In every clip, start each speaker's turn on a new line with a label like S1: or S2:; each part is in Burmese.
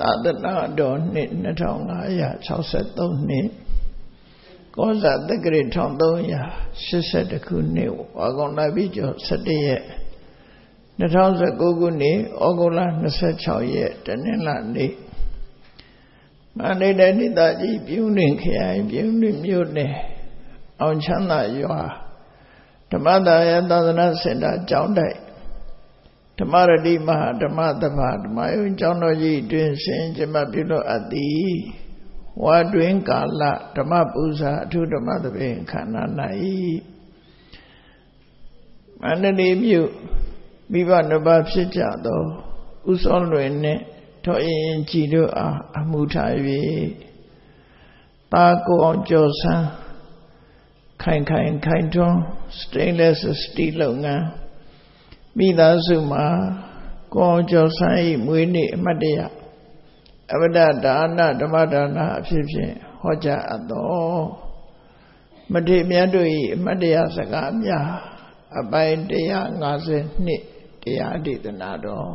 S1: သာသနာတော်နှစ်2563နှစ်ကောဇာတက္ကရာ1382ခုနှစ်ဝါကောင်လပြီးကျော်17ရက်2019ခုနှစ်ဩဂုတ်လ26ရက်တနင်္လာနေ့မန္တလေးတိုင်းဒေသကြီးပြုံးတွင်ခရိုင်ပြုံးတွင်မြို့နယ်အောင်ချမ်းသာရွာဓမ္မဒါယသာသနာစင်တာကျောင်းတိုက်ဓမ္မရတိမဟာဓမ္မသဗ္ဗဓမ္မယုံကျောင်းတော်ကြီးတွင်ဆင်ကျမပြုလို့အပ်သည်ဝါတွင်ကာလဓမ္မပူဇာအထုဓမ္မသဘင်ခန္ဓာ၌မန္တလေးမြို့မိဘနှစ်ပါးဖြစ်ကြသောဥစောလွင်နှင့်ထောအင်းကြည်တို့အားအမှုထား၍တာကိုအောင်ကျော်ဆန်းခိုင်ထွန်း stainless steel လုပ်ငန်းမိသားစုမှာကိုအောင်ကျော်ဆန်း၏မွေးနေ့အမှတ်တရအဝဒဒါနဓမ္မဒါနအဖြစ်ဖြင့်ဟောကြားအပ်သောမထေရမြတ်တို့၏အမှတ်တရစကားများအပိုင်း152တရားဒေသနာတော်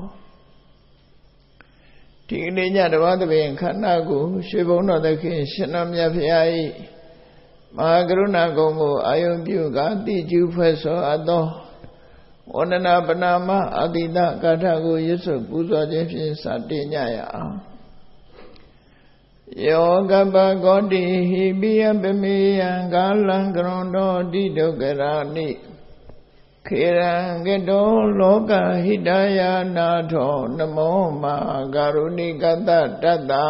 S1: ဒီကနေ့ညဓမ္မသဘင်ခန္ဓာကိုရွှေဘုံတော်သခင်ရှင်တော်မြတ်ဖရာ၏မဟာကရုဏာကုံကိုအာယုံပြုကာတိကျူဖွဲ့ဆိုအပ်သောဝန္ဒနာပနာမအတိတကာထကိုရွတ်ဆိုပူဇော်ခြင်းဖြင့်စတင်ကြရအောင်ယောကပကောတိဟိပိယပမေယံကာလံကရွန်တော်တိဒုက္ခရာနိခေရံကတောလောကဟိတယာနာထောနမောမာကာရုဏိကတတတ္တာ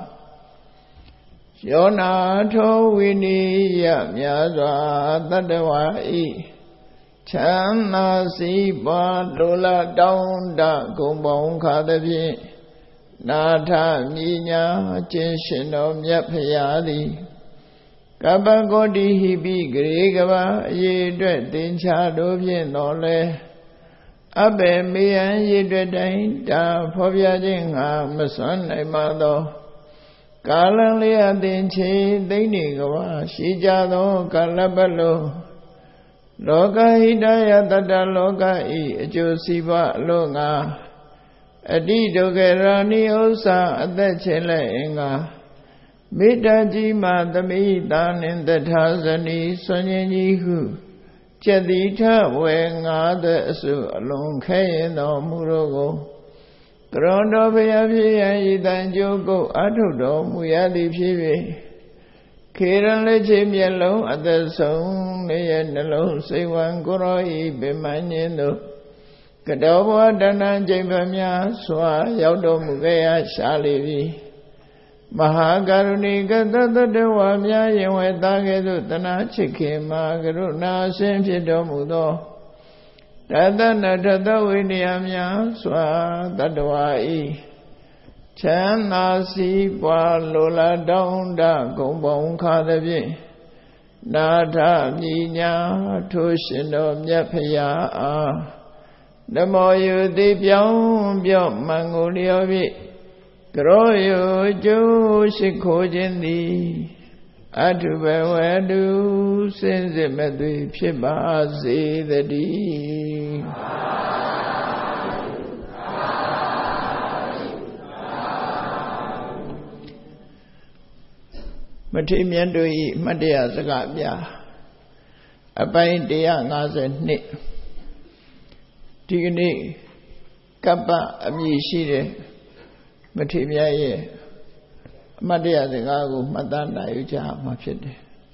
S1: ယောနာထောဝိနိယမြာစွာတတ္တဝါဤချမ်းသာစီးပွားလိုလားတောင်းတဂုံပေါင်းခါသဖြင့်နာထမြညာခြင်းရှင်တော်မြတ်ဖရာသည်ကပ္ပကောတိဟိပိဂရေကဘာအရေးအတွက်သင်္ချာတို့ဖြင့်တော်လဲအဘေမေယံရေအတွက်တိုင်းတာဖော်ပြခြင်းငါမစွမ်းနိုင်ပါသောကာလလေးအသင်ချေသိမ့်နေကဘာရှိကြသောကာလပတ်လုံးလောကဟိတယတတ္တလောကဤအကျိုးစီးပွားအလို့ငါအတိဒုက္ခရာနိဥ္စာအသက်ချေလက်အင်္ဂါမေတ္တာကြီးမှသမိတာနှင့်တထာဇနီဆွန်ရင်ကြီးဟုကျက်တိထဝေငါးသက်အစုအလုံးခဲရင်တော်မူတော်ကိုကရွန်တော်ဘုရားဖြစ်ရန်ဤတန်ကြိုးကိုအထုတော်မူရသည်ဖြစ်၍ခေရန်လက်ချေမျက်လုံးအသက်ဆုံးနေရနှလုံးစိတ်ဝံကိုရောဤဗိမာန်ညင်းတို့ကတောဘဝတဏ္ဍကျိန်ဖျားစွာရောက်တော်မူခဲ့ရရှာလေပြီမဟာကရုဏီကတတ္တဝါများယင်ဝဲသားကဲ့သို့တနာချစ်ခင်မှာကရုဏာရှင်ဖြစ်တော်မူသောတတနထသဝိနည်းများစွာတတ္တဝါဤချမ်းသာစီးပွားလိုလားတောင်းတဂုံပေါင်းခါသဖြင့်နာထမြညာထိုရှင်တော်မြတ်ဖရာအားနမောယုတိပြောင်းပြော့မှန်ကိုလျော်ဖြင့်ကရောယုကျိုးရှိခိုးခြင်းသည်အထုဘဝတုစင်စစ်မသွေဖြစ်ပါစေတည်းမထေရမြတ်တို့၏အမှတ်တရစကားများအပိုင်း152ဒီကနေ့ကပ္ပအမည်ရှိတဲ့မထေရမြတ်ရဲ့အမှတ်တရစကားကိုမှတ်သားနိုင်ကြမှာဖြစ်တယ်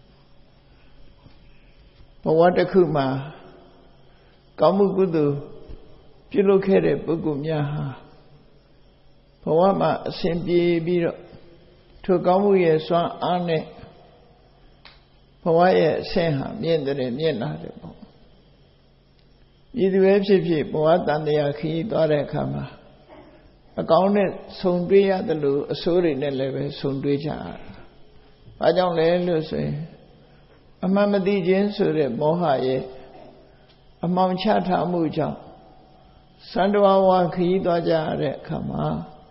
S1: ဘဝတစ်ခုမှာကောင်းမှုကုသိုလ်ပြုလုပ်ခဲ့တဲ့ပုဂ္ဂိုလ်များဟာဘဝမှာအစဉ်ပြေပြီးတော့ထိုကောင်းမှုရဲ့စွမ်းအားနဲ့ဘဝရဲ့အဆင့်ဟာမြင့်တယ်မြင့်လာတယ်ပေါ့ဤသူပဲဖြစ်ဖြစ်ဘဝတန်တရားခရီးသွားတဲ့အခါမှာအကောင်းနဲ့ဆုံတွေ့ရတယ်လို့အဆိုးတွေနဲ့လည်းပဲဆုံတွေ့ကြရတာ။ဘာကြောင့်လဲလို့ဆိုရင်အမှန်မသိခြင်းဆိုတဲ့မောဟရဲ့အမှောင်ချထားမှုကြောင့်စန္ဒဝဝခရီးသွားကြရတဲ့အခါမှာ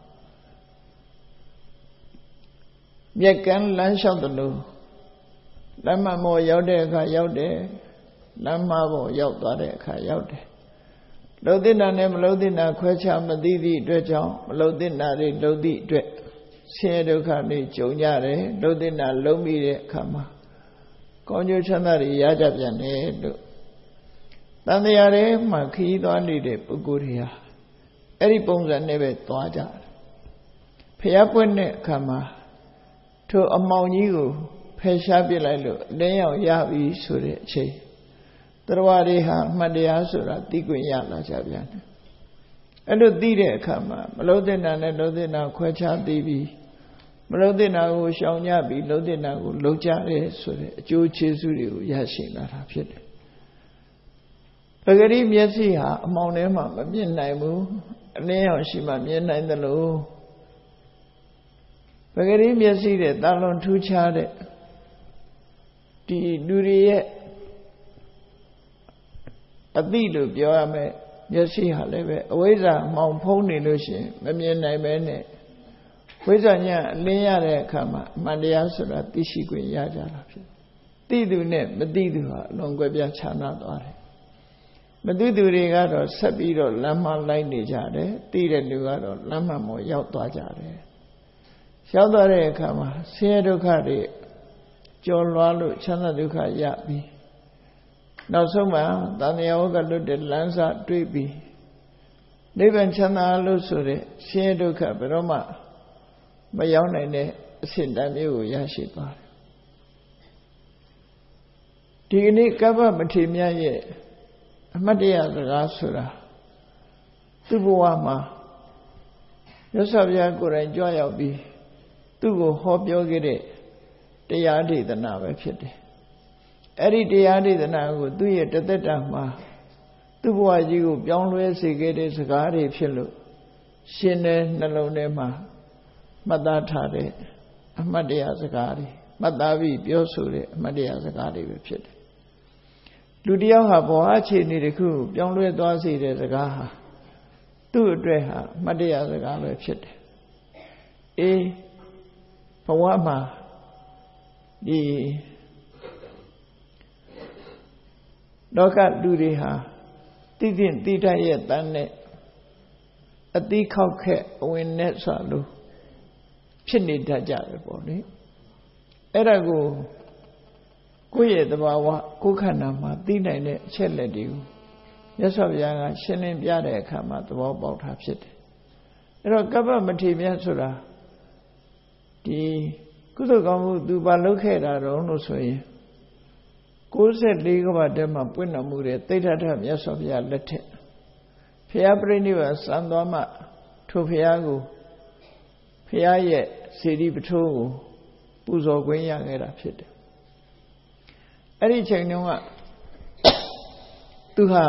S1: မြက်ကန်းလမ်းလျှောက်တယ်လို့လမ်းမမောရောက်တဲ့အခါရောက်တယ်လမ်းမပေါ်ရောက်သွားတဲ့အခါရောက်တယ်လှုပ်တဲ့နာနဲ့မလှုပ်တဲ့နာခွဲခြားမသိသည့်အတွက်ကြောင့်မလှုပ်တဲ့နာတွေလှုပ်သည့်အတွက်ဆင်းရဲဒုက္ခတွေကြုံကြတယ်လို့တင်တာလုံးပြီးတဲ့အခါမှာကောင်းကျိုးချမ်းသာတွေရကြပြန်တယ်လို့တန်တရားထဲမှာခရီးသွားနေတဲ့ပုဂ္ဂိုလ်တွေဟာအဲ့ဒီပုံစံနဲ့ပဲသွားကြတယ်ဖျားပွင့်တဲ့အခါမှာထိုအမောင်ကြီးကိုဖယ်ရှားပစ်လိုက်လို့အလင်းရောင်ရပြီဆိုတဲ့အချိန်တရားတွေဟာအမှတ်တရားဆိုတာသိခွင့်ရလာကြပြန်တယ်အဲ့လိုသိတဲ့အခါမှာမလို့တဲ့နာနဲ့လို့တဲ့နာခွဲခြားသိပြီးမလို့တဲ့နာကိုရှောင်ကြပြီးလို့တဲ့နာကိုလုံကြတယ်ဆိုတဲ့အကျိုးကျေးဇူးတွေကိုရရှိလာတာဖြစ်တယ်ပဂရိမျက်စိဟာအမှောင်ထဲမှာမမြင်နိုင်ဘူးအလင်းရောင်ရှိမှမြင်နိုင်တယ်လို့ပဂရိမျက်စိတဲ့တာလွန်ထူးခြားတဲ့ဒီလူတွေရဲ့အတိလို့ပြောရမယ်မျက်စိဟာလည်းပဲအဝိဇ္ဇာမှောင်ဖုံးနေလို့ရှိရင်မမြင်နိုင်ပဲနဲ့ဝိဇ္ဇာညာအလင်းရတဲ့အခါမှာအမှန်တရားဆိုတာသိရှိခွင့်ရကြတာဖြစ်သိသူနဲ့မသိသူဟာအလွန်ကွဲပြားခြားနားသွားတယ်မသိသူတွေကတော့ဆက်ပြီးတော့လမ်းမလိုက်နေကြတယ်သိတဲ့လူကတော့လမ်းမပေါ်ရောက်သွားကြတယ်ရောက်သွားတဲ့အခါမှာဆင်းရဲဒုက္ခတွေကျော်လွှားလို့ချမ်းသာဒုက္ခရပြီးနောက်ဆုံးမှာသံဃာဝကလွတ်တဲ့လမ်းစာတွေ့ပြီးနိဗ္ဗာန်ချမ်းသာလို့ဆိုတဲ့ဆင်းရဲဒုက္ခဘယ်တော့မှမရောက်နိုင်တဲ့အဆင့်တန်းမျိုးကိုရရှိသွားတယ်ဒီကနေ့ကပ္ပမထေရမြတ်ရဲ့အမတ်တရားစကားဆိုတာသူ့ဘဝမှာမြတ်စွာဘုရားကိုယ်တိုင်ကြွရောက်ပြီးသူ့ကိုဟောပြောခဲ့တဲ့တရားဒေသနာပဲဖြစ်တယ်အဲ့ဒီတရားဒေသနာကိုသူ့ရဲ့တသက်တာမှာသူ့ဘဝကြီးကိုပြောင်းလဲစေခဲ့တဲ့စကားတွေဖြစ်လို့ရှင်တဲ့နှလုံးထဲမှာမှတ်သားထားတဲ့အမှတ်တရားစကားတွေမှတ်သားပြီးပြောဆိုတဲ့အမှတ်တရားစကားတွေပဲဖြစ်တယ်လူတယောက်ဟာဘဝအခြေအနေတစ်ခုကိုပြောင်းလဲသွားစေတဲ့စကားဟာသူ့အတွက်ဟာအမှတ်တရားစကားပဲဖြစ်တယ်အေးဘဝမှာဒီလောကလူတွေဟာသိသိတိတတ်ရဲ့တန်းနဲ့အတိခောက်ခက်အဝင်နဲ့ဆိုလို့ဖြစ်နေတတ်ကြတယ်ပေါ့လေအဲ့ဒါကိုကိုယ့်ရဲ့သဘာဝကိုယ်ခန္ဓာမှာသိနိုင်တဲ့အချက်လက်တွေကိုမြတ်စွာဘုရားကရှင်းလင်းပြတဲ့အခါမှာသဘောပေါက်တာဖြစ်တယ်အဲ့တော့ကပ္ပမထေရမြတ်ဆိုတာဒီကုသိုလ်ကောင်းမှုသူဘာလုပ်ခဲ့တာတော့လို့ဆိုရင်94ကမ္ဘာတဲမှာပွင့်တော်မူတဲ့သိဋ္ဌထမြတ်စွာဘုရားလက်ထက်ဘုရားပြိဋိဘစံတော်မှထိုဘုရားကိုဘုရားရဲ့စေတီပထိုးကိုပူဇော်ခွင့်ရခဲ့တာဖြစ်တယ်အဲ့ဒီချိန်တုန်းကသူဟာ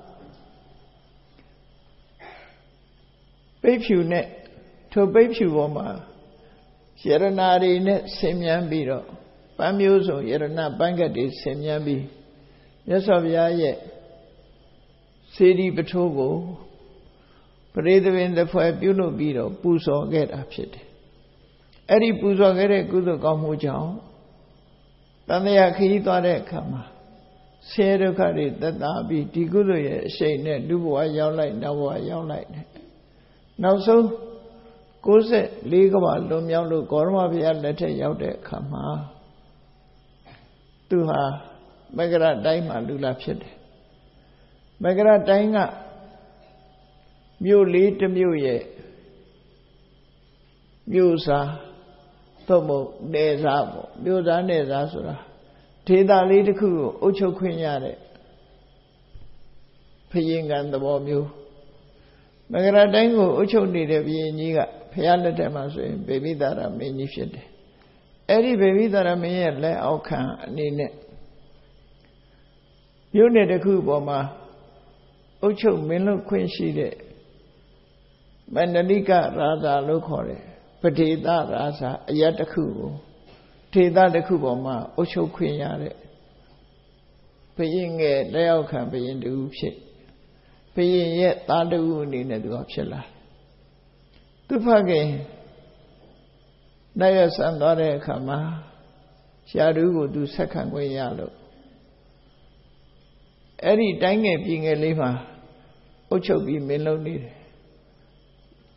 S1: ပိတ်ဖြူနဲ့ထိုပိတ်ဖြူပေါ်မှာယရနာတွေနဲ့ဆင်မြန်းပြီးတော့ပန်းမျိုးစုံယရနာပန်းကတ်တွေဆင်မြန်းပြီးမြတ်စွာဘုရားရဲ့စေတီပထိုးကိုပရိသပင်တစ်ဖွဲ့ပြုလုပ်ပြီးတော့ပူဇော်ခဲ့တာဖြစ်တယ်အဲ့ဒီပူဇော်ခဲ့တဲ့ကုသိုလ်ကောင်းမှုကြောင့်တန်တရားခရီးသွားတဲ့အခါမှာဆင်းရဲဒုက္ခတွေသက်သာပြီးဒီကုသိုလ်ရဲ့အရှိန်နဲ့လူဘဝရောက်လိုက်နောက်ဘဝရောက်လိုက်တယ်နောက်ဆုံး94ကမ္ဘာလွန်မြောက်လို့ဂေါရမဘုရားလက်ထက်ရောက်တဲ့အခါမှာသူဟာမဂရတိုင်းမှာလူလာဖြစ်တယ်မဂရတိုင်းကမြို့လေးတစ်မြို့ရဲ့မြို့စားသို့မဟုတ်နယ်စားပေါ့မြို့သားနယ်စားဆိုတာဒေသလေးတစ်ခုကိုအုပ်ချုပ်ခွင့်ရတဲ့ဘုရင်ကံသဘောမျိုးမဂရတိုင်းကိုအုပ်ချုပ်နေတဲ့ဘုရင်ကြီးကဘုရားလက်ထက်မှာဆိုရင်ဗေမိသာရမင်းကြီးဖြစ်တယ်အဲ့ဒီဗေမိသာရမင်းရဲ့လက်အောက်ခံအနေနဲ့မြို့နယ်တစ်ခုပေါ်မှာအုပ်ချုပ်မင်းလုပ်ခွင့်ရှိတဲ့မန္တလိကရာဇာလို့ခေါ်တယ်ပဒေသရာဇာအရတစ်ခုကိုဒေသတစ်ခုပေါ်မှာအုပ်ချုပ်ခွင့်ရတဲ့ဘုရင်ငယ်လက်အောက်ခံဘုရင်တူဖြစ်ဘုရင်ရဲ့သားတူအနေနဲ့သူကဖြစ်လာသူဖခင်နိုင်ရဆန်သွားတဲ့အခါမှာရှားတူကိုသူဆက်ခံခွင့်ရလို့အဲ့ဒီတိုင်းငယ်ပြည်ငယ်လေးမှာအုပ်ချုပ်ပြီးမင်းလုံးနေတယ်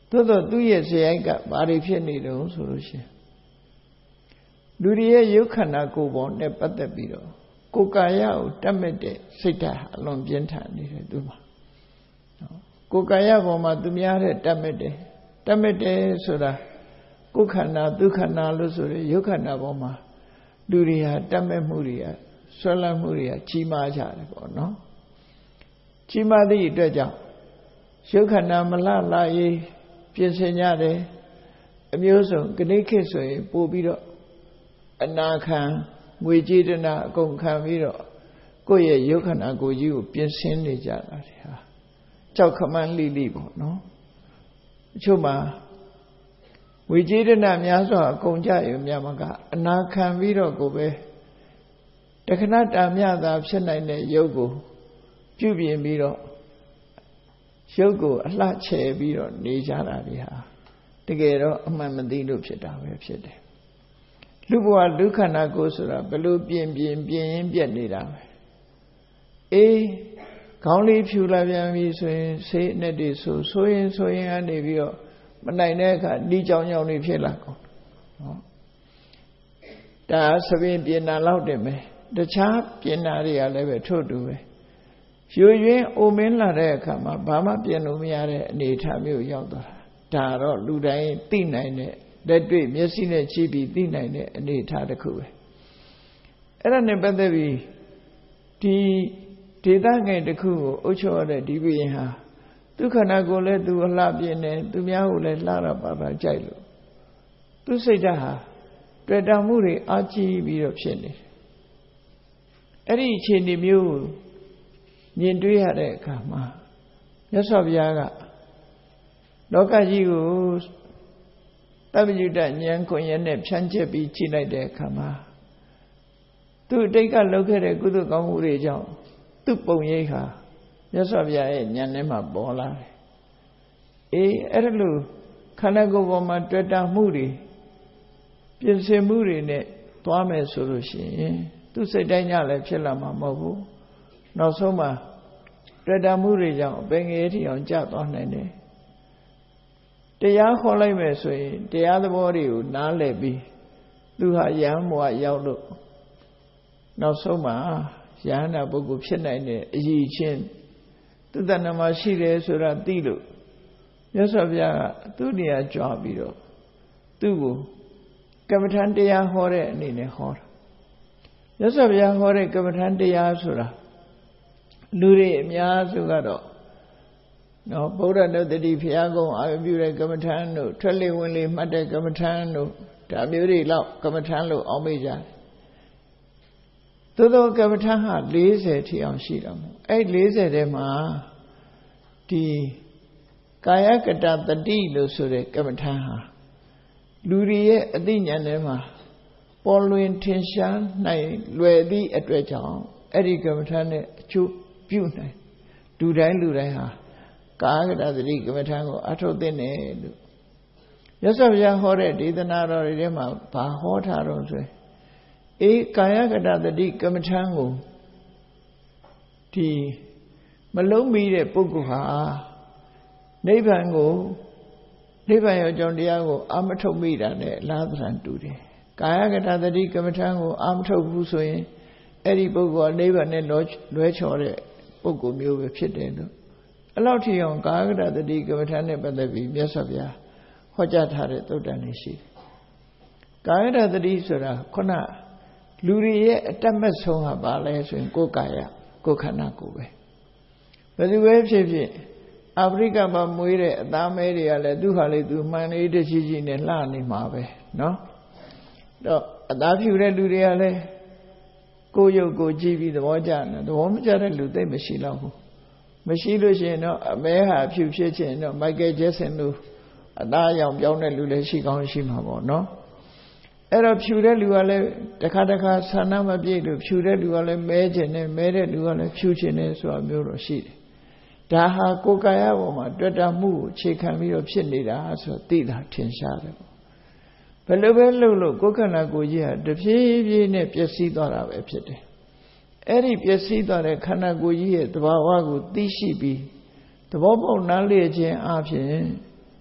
S1: သို့တော့သူ့ရဲ့ဇယိုက်ကဘာတွေဖြစ်နေတုံးဆိုလို့ရှိရင်လူတွေရဲ့ရုပ်ခန္ဓာကိုယ်ပေါ်နဲ့ပတ်သက်ပြီးတော့ကိုယ်ကာယကိုတတ်မဲ့တဲ့စိတ်ဓာတ်အလွန်ပြင်းထန်နေတယ်သူမှာကိုယ်ကာယပေါ်မှာသူများတဲ့တတ်မဲ့တယ်ဆိုတာကိုယ်ခန္ဓာသူခန္ဓာလို့ဆိုရရုပ်ခန္ဓာပေါ်မှာလူတွေဟာတတ်မဲ့မှုတွေကဆွဲလန်းမှုတွေကကြီးမားကြတယ်ပေါ့နော်ကြီးမားသည့်အတွက်ကြောင့်ရုပ်ခန္ဓာမလှလာရေးပြင်ဆင်ကြတယ်အမျိုးစုံကနေ့ခေတ်ဆိုရင်ပို့ပြီးတော့အနာခံငွေကြေးတနာအကုန်ခံပြီးတော့ကိုယ့်ရဲ့ရုပ်ခန္ဓာကိုယ်ကြီးကိုပြင်ဆင်နေကြတာတွေဟာကြောက်ခမန်းလိလိပေါ့နော်အချို့မှာငွေကြေးတနာများစွာအကုန်ကြရုံများမှာကအနာခံပြီးတော့ကိုပဲတခဏတာမြတာဖြစ်နိုင်တဲ့ရုပ်ကိုပြုပြင်ပြီးတော့ရုပ်ကိုအလှချဲပြီးတော့နေကြတာတွေဟာတကယ်တော့အမှန်မသိလို့ဖြစ်တာပဲဖြစ်တယ်လူဘဝဒုက္ခနာကိုဆိုတာဘလို့ပြင်ရင်းပြက်နေတာပဲအေးခေါင်းလေးဖြူလာပြန်ပြီဆိုရင်ဆေးနဲ့တွေဆိုရင်ကနေပြီးတော့မနိုင်တဲ့အခါဒီကြောင်နေဖြစ်လာကုန်နော်ဒါသပင်ပြင်တာလောက်တင်ပဲတခြားပြင်တာတွေကလည်းပဲထို့တူပဲရွှင်အိုမင်းလာတဲ့အခါမှာဘာမှပြင်လို့မရတဲ့အနေအထားမျိုးရောက်သွားတာဒါတော့လူတိုင်းသိနိုင်တဲ့လက်တွေ့မျက်စိနဲ့ကြည့်ပြီးသိနိုင်တဲ့အနေအထားတစ်ခုပဲအဲ့ဒါနဲ့ပတ်သက်ပြီးဒီဒေသငယ်တစ်ခုကိုအုပ်ချုပ်ရတဲ့ဒီဘုရင်ဟာသူခန္ဓာကိုယ်လည်းသူအလှပြင်းတယ်သူများကိုလည်းလှတာပါကြိုက်လို့သူစိတ်ဓာတ်ဟာတွေ့တာမှုတွေအာကြီးပြီးတော့ဖြစ်နေတယ်အဲ့ဒီအခြေအနေမျိုးကိုမြင်တွေ့ရတဲ့အခါမှာမြတ်စွာဘုရားကလောကကြီးကိုတပ္ပညုတဉာဏ်ခွင့်ရနဲ့ဖြန့်ကျက်ပြီးကြည့်လိုက်တဲ့အခါမှာသူအတိတ်ကလုပ်ခဲ့တဲ့ကုသိုလ်ကောင်းမှုတွေကြောင့်သူ့ပုံရိပ်ဟာမြတ်စွာဘုရားရဲ့ဉာဏ်ထဲမှာပေါ်လာတယ်အေးအဲ့ဒါလို့ခန္ဓာကိုယ်ပေါ်မှာတွေ့တာမှုတွေပြင်ဆင်မှုတွေနဲ့သွားမယ်ဆိုလို့ရှိရင်သူစိတ်တိုင်းညလည်းဖြစ်လာမှာမဟုတ်ဘူးနောက်ဆုံးမှာတွေ့တာမှုတွေကြောင့်ပင်ငယ်ထီအောင်ကျသွားနိုင်တယ်တရားခေါ်လိုက်မယ်ဆိုရင်တရားသဘောတွေကိုနားလည်ပြီးသူဟာယဟန်ဘဝရောက်လို့နောက်ဆုံးမှာယဟန္တာပုဂ္ဂိုလ်ဖြစ်နိုင်တဲ့အရည်ချင်းသူတဏ္ဍမှာရှိတယ်ဆိုတာသိလို့မြတ်စွာဘုရားကသူ့နေရာကြွားပြီးတော့သူ့ကိုကမ္မထံတရားဟောတဲ့အနေနဲ့ဟောတာမြတ်စွာဘုရားဟောတဲ့ကမ္မထံတရားဆိုတာလူတွေအများစုကတော့နော်ဗုဒ္ဓနုတ္တိဘုရားကုံအာရုံပြုတဲ့ကမ္မထံတို့ထွက်လေဝင်လေမှတ်တဲ့ကမ္မထံတို့ဒါမျိုးတွေလောက်ကမ္မထံလို့အောက်မေ့ကြတယ်သို့သောကမ္မထံဟာ40ထိအောင်ရှိတာမို့အဲ့40ထဲမှာဒီကာယကတတတိလို့ဆိုတဲ့ကမ္မထံဟာလူတွေရဲ့အသိဉာဏ်ထဲမှာပေါ်လွင်ထင်ရှားနိုင်လွယ်သည့်အတွက်ကြောင့်အဲ့ဒီကမ္မထံနဲ့အကျိုးပြုနိုင်လူတိုင်းဟာကာယကတတတိကမ္မထံကိုအထုတ်သင့်တယ်လို့မြတ်စွာဘုရားဟောတဲ့ဒေသနာတော်တွေထဲမှာဘာဟောထားတော့ဆိုအေးကာယကတတတိကမ္မထံကိုဒီမလုံးမီတဲ့ပုဂ္ဂိုလ်ဟာနိဗ္ဗာန်ရောကြောင့်တရားကိုအာမထုတ်မိတာနဲ့အလားသဏ္ဍာန်တူတယ်ကာယကတတတိကမ္မထံကိုအာမထုတ်ဘူးဆိုရင်အဲ့ဒီပုဂ္ဂိုလ်ကနိဗ္ဗာန်နဲ့လွဲချော်တဲ့ပုဂ္ဂိုလ်မျိုးပဲဖြစ်တယ်လို့အဲ့လောက်ထိအောင်ကာယကတတတိကမ္မထံနဲ့ပတ်သက်ပြီးမြတ်စွာဘုရားဟောကြားထားတဲ့သုတ္တန်တွေရှိတယ်ကာယကတတိဆိုတာခုနလူတွေရဲ့အတတ်မဲ့ဆုံးဟာဘာလဲဆိုရင်ကိုယ်ကာယကိုယ်ခန္ဓာကိုယ်ပဲဘယ်သူပဲဖြစ်ဖြစ်အာဖရိကမှာမွေးတဲ့အသားမဲတွေကလည်းသူ့ဟာလေသူမှန်လေးတချီချီနဲ့လှနေမှာပဲเนาะတော့အသားဖြူတဲ့လူတွေကလည်းကိုယ်ရုပ်ကိုကြည့်ပြီးသဘောကျတယ်သဘောမကျတဲ့လူသိမရှိတော့ဘူးမရှိလို့ရှိရင်တော့အမဲဟာဖြူဖြစ်ခြင်းတော့မိုက်ကယ်ဂျက်ဆင်လိုအသားအရောင်ပြောင်းတဲ့လူလည်းရှိကောင်းရှိမှာပေါ့เนาะအဲ့တော့ဖြူတဲ့လူကလည်းတစ်ခါဆန္ဒမပြည့်လို့ဖြူတဲ့လူကလည်းမဲခြင်းနဲ့မဲတဲ့လူကလည်းဖြူခြင်းနဲ့ဆိုတာမျိုးတော့ရှိတယ်ဒါဟာကိုယ်ကာယပေါ်မှာတွေ့တာမှုကိုအခြေခံပြီးတော့ဖြစ်နေတာဆိုသိတာထင်ရှားတယ်ဘယ်လိုပဲလုပ်လို့ကိုယ်ခန္ဓာကိုယ်ကြီးဟာတဖြည်းဖြည်းနဲ့ပျက်စီးသွားတာပဲဖြစ်တယ်အဲ့ဒီပျက်စီးသွားတဲ့ခန္ဓာကိုယ်ကြီးရဲ့သဘာဝကိုသိရှိပြီးသဘောပေါက်နားလည်ခြင်းအပြင်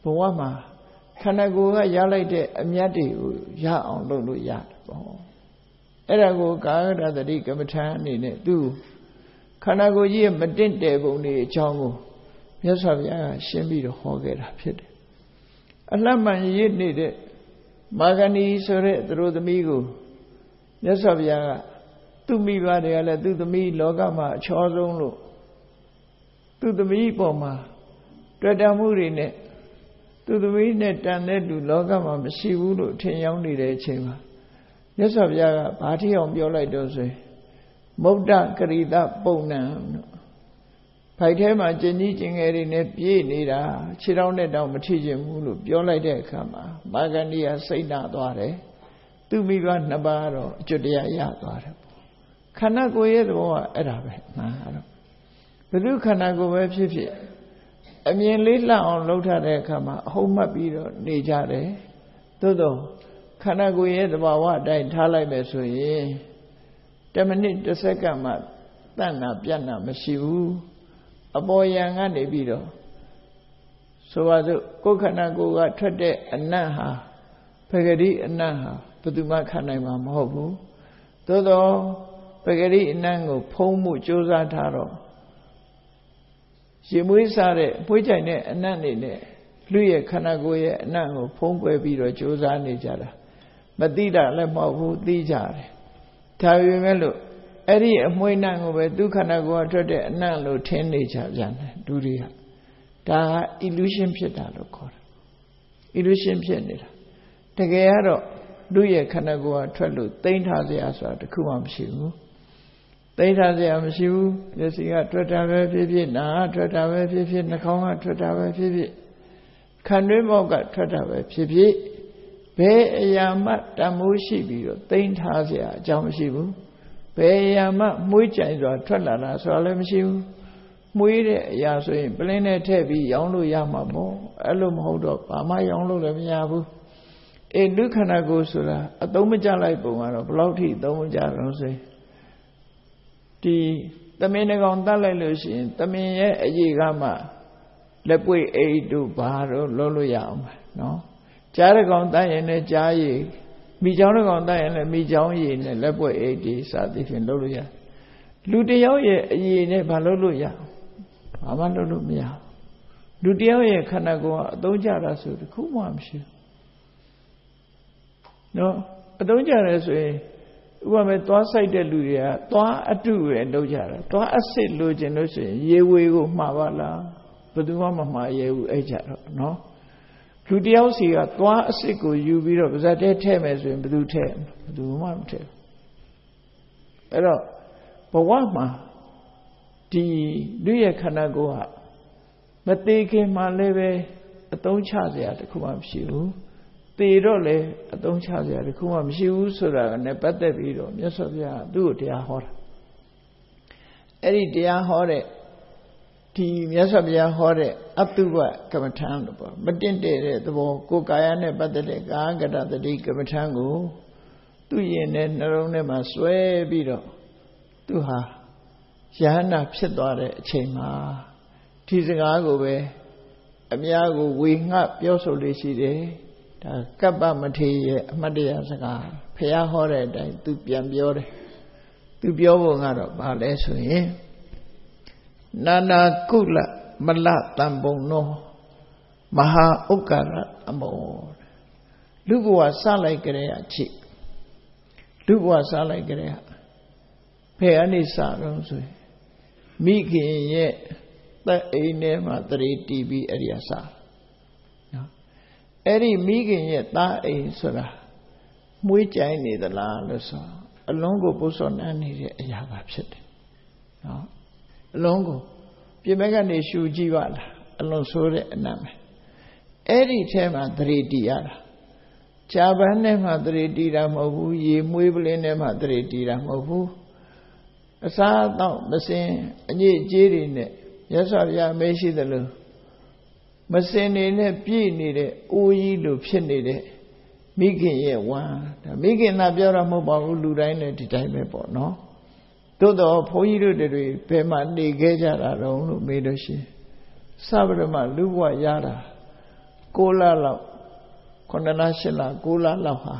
S1: ဘဝမှာခန္ဓာကိုယ်ကရလိုက်တဲ့အမြတ်တွေကိုရအောင်လုပ်လို့ရတယ်ပေါ့အဲ့ဒါကိုကာယကတတိကမ္မထာအနေနဲ့သူခန္ဓာကိုယ်ကြီးရဲ့မတင့်တယ်ပုံတွေအကြောင်းကိုမြတ်စွာဘုရားကရှင်းပြီးတော့ဟောခဲ့တာဖြစ်တယ်အလှမှန်ရစ်နေတဲ့မာဂဏီဆိုတဲ့သူတို့သမီးကိုမြတ်စွာဘုရားကသူ့မိဘတွေကလည်းသူ့သမီးလောကမှာအချောဆုံးလို့သူ့သမီးပေါ်မှာတွေ့တာမှုတွေနဲ့သူ့သမီးနဲ့တန်တဲ့လူလောကမှာမရှိဘူးလို့ထင်ရောက်နေတဲ့အချိန်မှာမြတ်စွာဘုရားကဘာထီအောင်ပြောလိုက်တော့ဆိုရင်မုဒ္ဒကရိတပုံနံတို့ဖိုက်ထဲမှာကျင်ကြီးကျင်ငယ်တွေနဲ့ပြေးနေတာခြေထောက်နဲ့တောင်မထိချင်ဘူးလို့ပြောလိုက်တဲ့အခါမှာမာဂန္ဒီကစိတ်နာသွားတယ်သူမိဘနှစ်ပါးတော့အကျွတ်တရားရသွားတယ်ခန္ဓာကိုယ်ရဲ့သဘောကအဲ့ဒါပဲမှန်တော့ဘုရုခန္ဓာကိုယ်ပဲဖြစ်ဖြစ်အမြင်လေးလှအောင်လှုပ်ထားတဲ့အခါမှာအဟုတ်မှတ်ပြီးတော့နေကြတယ်သို့တော့ခန္ဓာကိုယ်ရဲ့သဘာဝအတိုင်းထားလိုက်မယ်ဆိုရင်10မိနစ်10စက္ကန့်မှတဏ္ဍပြတ်နာမရှိဘူးအပေါ်ယံကနေပြီးတော့ဆိုပါစို့ကိုယ်ခန္ဓာကိုယ်ကထွက်တဲ့အနတ်ဟာပဂတိအနတ်ဟာဘယ်သူမှခံနိုင်မှာမဟုတ်ဘူးသို့တော့ပဂတိအနတ်ကိုဖုံးမှုကြိုးစားထားတော့ရေမွေးစားတဲ့ပွေးကြိုင်တဲ့အနတ်နေနဲ့လူရဲ့ခန္ဓာကိုယ်ရဲ့အနတ်ကိုဖုံးကွယ်ပြီးတော့ကြိုးစားနေကြတာမသိတာလည်းမဟုတ်ဘူးသိကြတယ်ဒါပေမဲ့လို့အဲ့ဒီအမွှေးနှံကိုပဲဒုက္ခနာကိုထွက်တဲ့အနတ်လို့ထင်နေကြပြန်တယ်ဒုတိယဒါက illusion ဖြစ်တာလို့ခေါ်တယ် illusion ဖြစ်နေတာတကယ်ကတော့လူရဲ့ခန္ဓာကိုယ်ကထွက်လို့သိမ့်ထားစရာဆိုတာတခုမှမရှိဘူးသိမ့်ထားစရာမရှိဘူးမျက်စိကထွက်တာပဲဖြစ်ဖြစ်နားထွက်တာပဲဖြစ်ဖြစ်နှာခေါင်းကထွက်တာပဲဖြစ်ဖြစ်ခံတွင်းပေါက်ကထွက်တာပဲဖြစ်ဖြစ်ဘယ်အရာမှတန်မိုးရှိပြီးတော့သိမ့်ထားစရာအကြောင်းမရှိဘူးဘယ်အရာမှမွေးကြိုင်စွာထွက်လာတာဆိုတာလည်းမရှိဘူးမွေးတဲ့အရာဆိုရင်ပလင်းနဲ့ထည့်ပြီးရောင်းလို့ရမှာပေါ့အဲ့လိုမဟုတ်တော့ဘာမှရောင်းလို့လည်းမရဘူးလူခန္ဓာကိုယ်ဆိုတာအသုံးမကျလိုက်ပုံကတော့ဘယ်လောက်ထိအသုံးမကျတော့ဆိုရင်ဒီသမင်ကောင်တတ်လိုက်လို့ရှိရင်သမင်ရဲ့အရေးကမှလက်ပွေအိတ်တို့ဘာတို့လုံးလို့ရအောင်ပါနော်ကြားတဲ့ကောင်တတ်ရင်လည်းကြားရည်မိချောင်းတဲ့ကောင်တတ်ရင်လည်းမိချောင်းရည်နဲ့လက်ပွေအိတ်ဒီစသည်ဖြင့်လုံးလို့ရလူတယောက်ရဲ့အရေးနဲ့ဘာလုံးလို့ရဘာမှလုံးလို့မရလူတယောက်ရဲ့ခန္ဓာကိုယ်ကအသုံးကျတာဆိုတခုမှမရှိဘူးနော်အသုံးကျတယ်ဆိုရင်ဥပမာသွားဆိုင်တဲ့လူတွေကသွားအတုပဲလုပ်ကြတာသွားအစစ်လိုချင်လို့ဆိုရင်ရေဝေကိုမှားပါလားဘယ်သူမှမမှားရဘူးအဲ့ကြတော့နော်လူတယောက်စီကသွားအစစ်ကိုယူပြီးတော့ပါဇက်တဲထဲမယ်ဆိုရင်ဘယ်သူထဲဘယ်သူမှမထဲအဲ့တော့ဘဝမှာဒီလူရဲ့ခန္ဓာကိုယ်ဟာမသေးခင်မှလည်းပဲအသုံးချစရာတခုမှမရှိဘူးသေတော့လေအသုံးချစရာတခုမှမရှိဘူးဆိုတာနဲ့ပတ်သက်ပြီးတော့မြတ်စွာဘုရားသူ့ကိုတရားဟောတာအဲ့ဒီတရားဟောတဲ့ဒီမြတ်စွာဘုရားဟောတဲ့အတုပကမ္မထာလို့ပေါ့မတင့်တဲ့သဘောကိုယ်ကာယနဲ့ပတ်သက်တဲ့ကာကတတတိကမ္မထာကိုသူ့ရင်နဲ့နှလုံးထဲမှာဆွဲပြီးတော့သူဟာယဟနာဖြစ်သွားတဲ့အချိန်မှာဒီစကားကိုပဲအများကိုဝေငှပြောဆိုလို့ရှိတယ်ဒါကပ္ပမထေရရဲ့အမှတ်တရစကားဘုရားဟောတဲ့အတိုင်းသူပြန်ပြောတယ်သူပြောဖို့ကတော့ဘာလဲဆိုရင်နာနာကုလမလတံပုံနောမဟာဥက္ကရအမောလူဘဝစလိုက်ကြတဲ့အချိလူဘဝစလိုက်ကြတဲ့ဘယ်အနေစတော့ဆိုရင်မိခင်ရဲ့သက်အိမ်ထဲမှာတရေတီးပြီးအဲ့ဒီအစနော်အဲ့ဒီမိခင်ရဲ့သားအိမ်ဆိုတာမွေးကြိုင်နေသလားလို့ဆိုအလုံးကိုပုစောနန်းနေတဲ့အရာပါဖြစ်တယ်နော်အလုံးကိုပြင်ဘက်ကနေရှူကြည့်ပါလားအလုံးဆိုးတဲ့အနတ်ပဲအဲ့ဒီထဲမှာတရေတီးရတာဂျာပန်ထဲမှာတရေတီးတာမဟုတ်ဘူးရေမွေးပလင်းထဲမှာတရေတီးတာမဟုတ်ဘူးအစားတော့မစင်အညစ်အကြေးတွေနဲ့ရသော်ပြမေးရှိသလိုမစင်နေနဲ့ပြည့်နေတဲ့အိုးကြီးလိုဖြစ်နေတဲ့မိခင်ရဲ့ဝမ်းဒါမိခင်သာပြောတာမဟုတ်ပါဘူးလူတိုင်းနဲ့ဒီတိုင်းပဲပေါ့နော်သို့တော့ဘုန်းကြီးတို့တွေဘယ်မှာနေခဲ့ကြတာတော့လို့မေးလို့ရှိရင်သဗ္ဗရမလူဘဝရတာ 6 လလောက်9 လ 8 လ 9 လလောက်ဟာ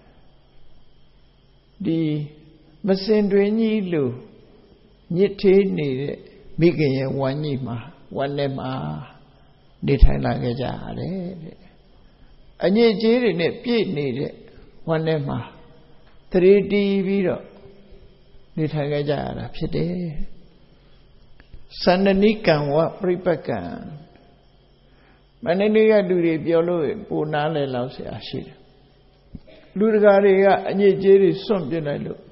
S1: ဒီမစင်တွင်ကြီးလို့ညစ်သေးနေတဲ့မိခင်ရဲ့ဝမ်းကြီးမှာဝမ်းထဲမှာနေထိုင်လာခဲ့ကြရတယ်တဲ့အညစ်အကြေးတွေနဲ့ပြည့်နေတဲ့ဝမ်းထဲမှာသတိတီးပြီးတော့နေထိုင်ခဲ့ကြရတာဖြစ်တယ်စန္ဒနိကံဝပြိပကံမန္တလေးကလူတွေပြောလို့ပိုနားလဲလောက်ဆရာရှိတယ်လူတကာတွေကအညစ်အကြေးတွေစွန့်ပစ်လိုက်လို့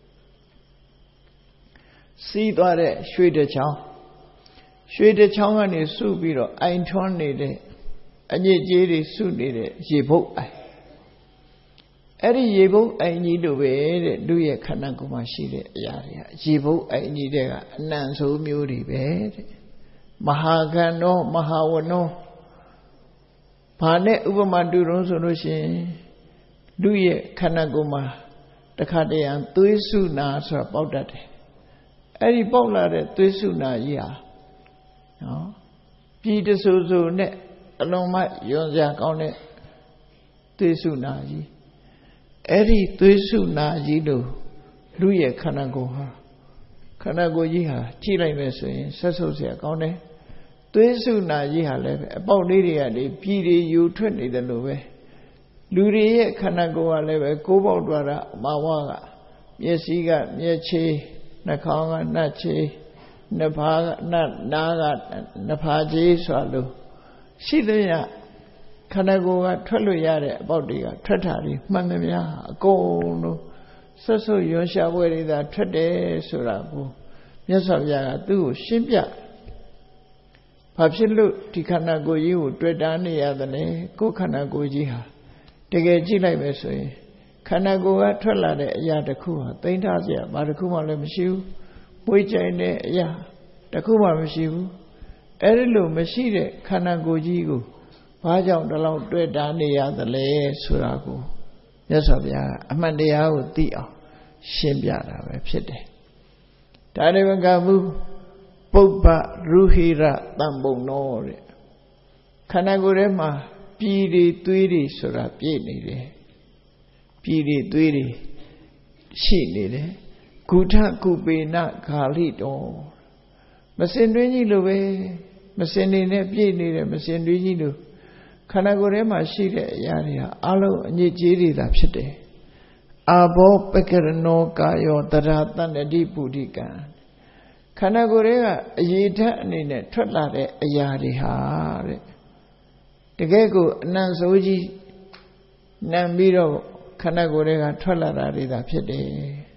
S1: စီးသွားတဲ့ရွှေတချောင်းကနေစုပြီးတော့အိုင်ထွန်းနေတဲ့အညစ်အကြေးတွေစုနေတဲ့ရေဘုတ်အိုင်အဲ့ဒီရေဘုတ်အိုင်ကြီးလိုပဲတဲ့လူရဲ့ခန္ဓာကိုယ်မှာရှိတဲ့အရာတွေကရေဘုတ်အိုင်ကြီးတွေကအနံ့ဆိုးမျိုးတွေပဲတဲ့မဟာကံသောမဟာဝနောဘာနဲ့ဥပမာတူတုံးဆိုလို့ရှိရင်လူရဲ့ခန္ဓာကိုယ်မှာတခါတည်းသွေးစုနာဆိုတာပေါက်တတ်တယ်အဲ့ဒီပေါက်လာတဲ့သွေးစုနာကြီးဟာနော်ပြည်တဆူဆူနဲ့အလုံးမယွန်စရာကောင်းတဲ့သွေးစုနာကြီးအဲ့ဒီသွေးစုနာကြီးလို့လူရဲ့ခန္ဓာကိုယ်ဟာခန္ဓာကိုယ်ကြီးဟာကြည့်လိုက်မယ်ဆိုရင်ဆက်ဆုပ်စရာကောင်းတယ်သွေးစုနာကြီးဟာလည်းအပေါက်လေးတွေကနေပြည်တွေယူထွက်နေတယ်လို့ပဲလူတွေရဲ့ခန္ဓာကိုယ်ကလည်းပဲကိုးပေါက်သွားတာအမဝါကမျက်စိကမျက်ခြေနှာခေါင်းကနှာခြေနှာဖားကနားကနှာဖားခြေဆိုလို့ရှိသမျှခန္ဓာကိုယ်ကထွက်လို့ရတဲ့အပေါက်တွေကထွက်တာတွေမှန်သမျှအကုန်လုံးဆွတ်ဆွတ်ရွံ့ရှားပွဲတွေသာထွက်တယ်ဆိုတာကိုမြတ်စွာဘုရားကသူ့ကိုရှင်းပြဘာဖြစ်လို့ဒီခန္ဓာကိုယ်ကြီးကိုတွေ့တာနေရသလဲကိုယ်ခန္ဓာကိုယ်ကြီးဟာတကယ်ကြည့်လိုက်မယ်ဆိုရင်ခန္ဓာကိုယ်ကထွက်လာတဲ့အရာတစ်ခုဟာသိမ့်ထားစရာဘာတစ်ခုမှလည်းမရှိဘူးမွေးကြိုင်တဲ့အရာတစ်ခုမှမရှိဘူးအဲ့ဒီလိုမရှိတဲ့ခန္ဓာကိုယ်ကြီးကိုဘာကြောင့်ဒီလောက်တွေ့တာနေရသလဲဆိုတာကိုမြတ်စွာဘုရားအမှန်တရားကိုသိအောင်ရှင်းပြတာပဲဖြစ်တယ်ဒါတွေမကဘူးပုပ္ပရုဟိရတံပုံနောတဲ့ခန္ဓာကိုယ်ထဲမှာပြည်တွေသွေးတွေဆိုတာပြည့်နေတယ်ပြည်တွေသွေးတွေရှိနေတယ်ကုထကုပေနဂါလိတောမစင်တွင်းကြီးလိုပဲမစင်နေနဲ့ပြည့်နေတယ်မစင်တွင်းကြီးလိုခန္ဓာကိုယ်ထဲမှာရှိတဲ့အရာတွေဟာအလုံးအညစ်အကြေးတွေသာဖြစ်တယ်အာဘောပကရဏောကာယောတရတန္တိပုရိကံခန္ဓာကိုယ်တွေကအရေးထက်အနေနဲ့ထွက်လာတဲ့အရာတွေဟာတဲ့တကယ်ကိုအနံ့ဆိုးကြီးနံပြီးတော့ခန္ဓာကိုယ်တွေကထွက်လာတာတွေသာဖြစ်တယ်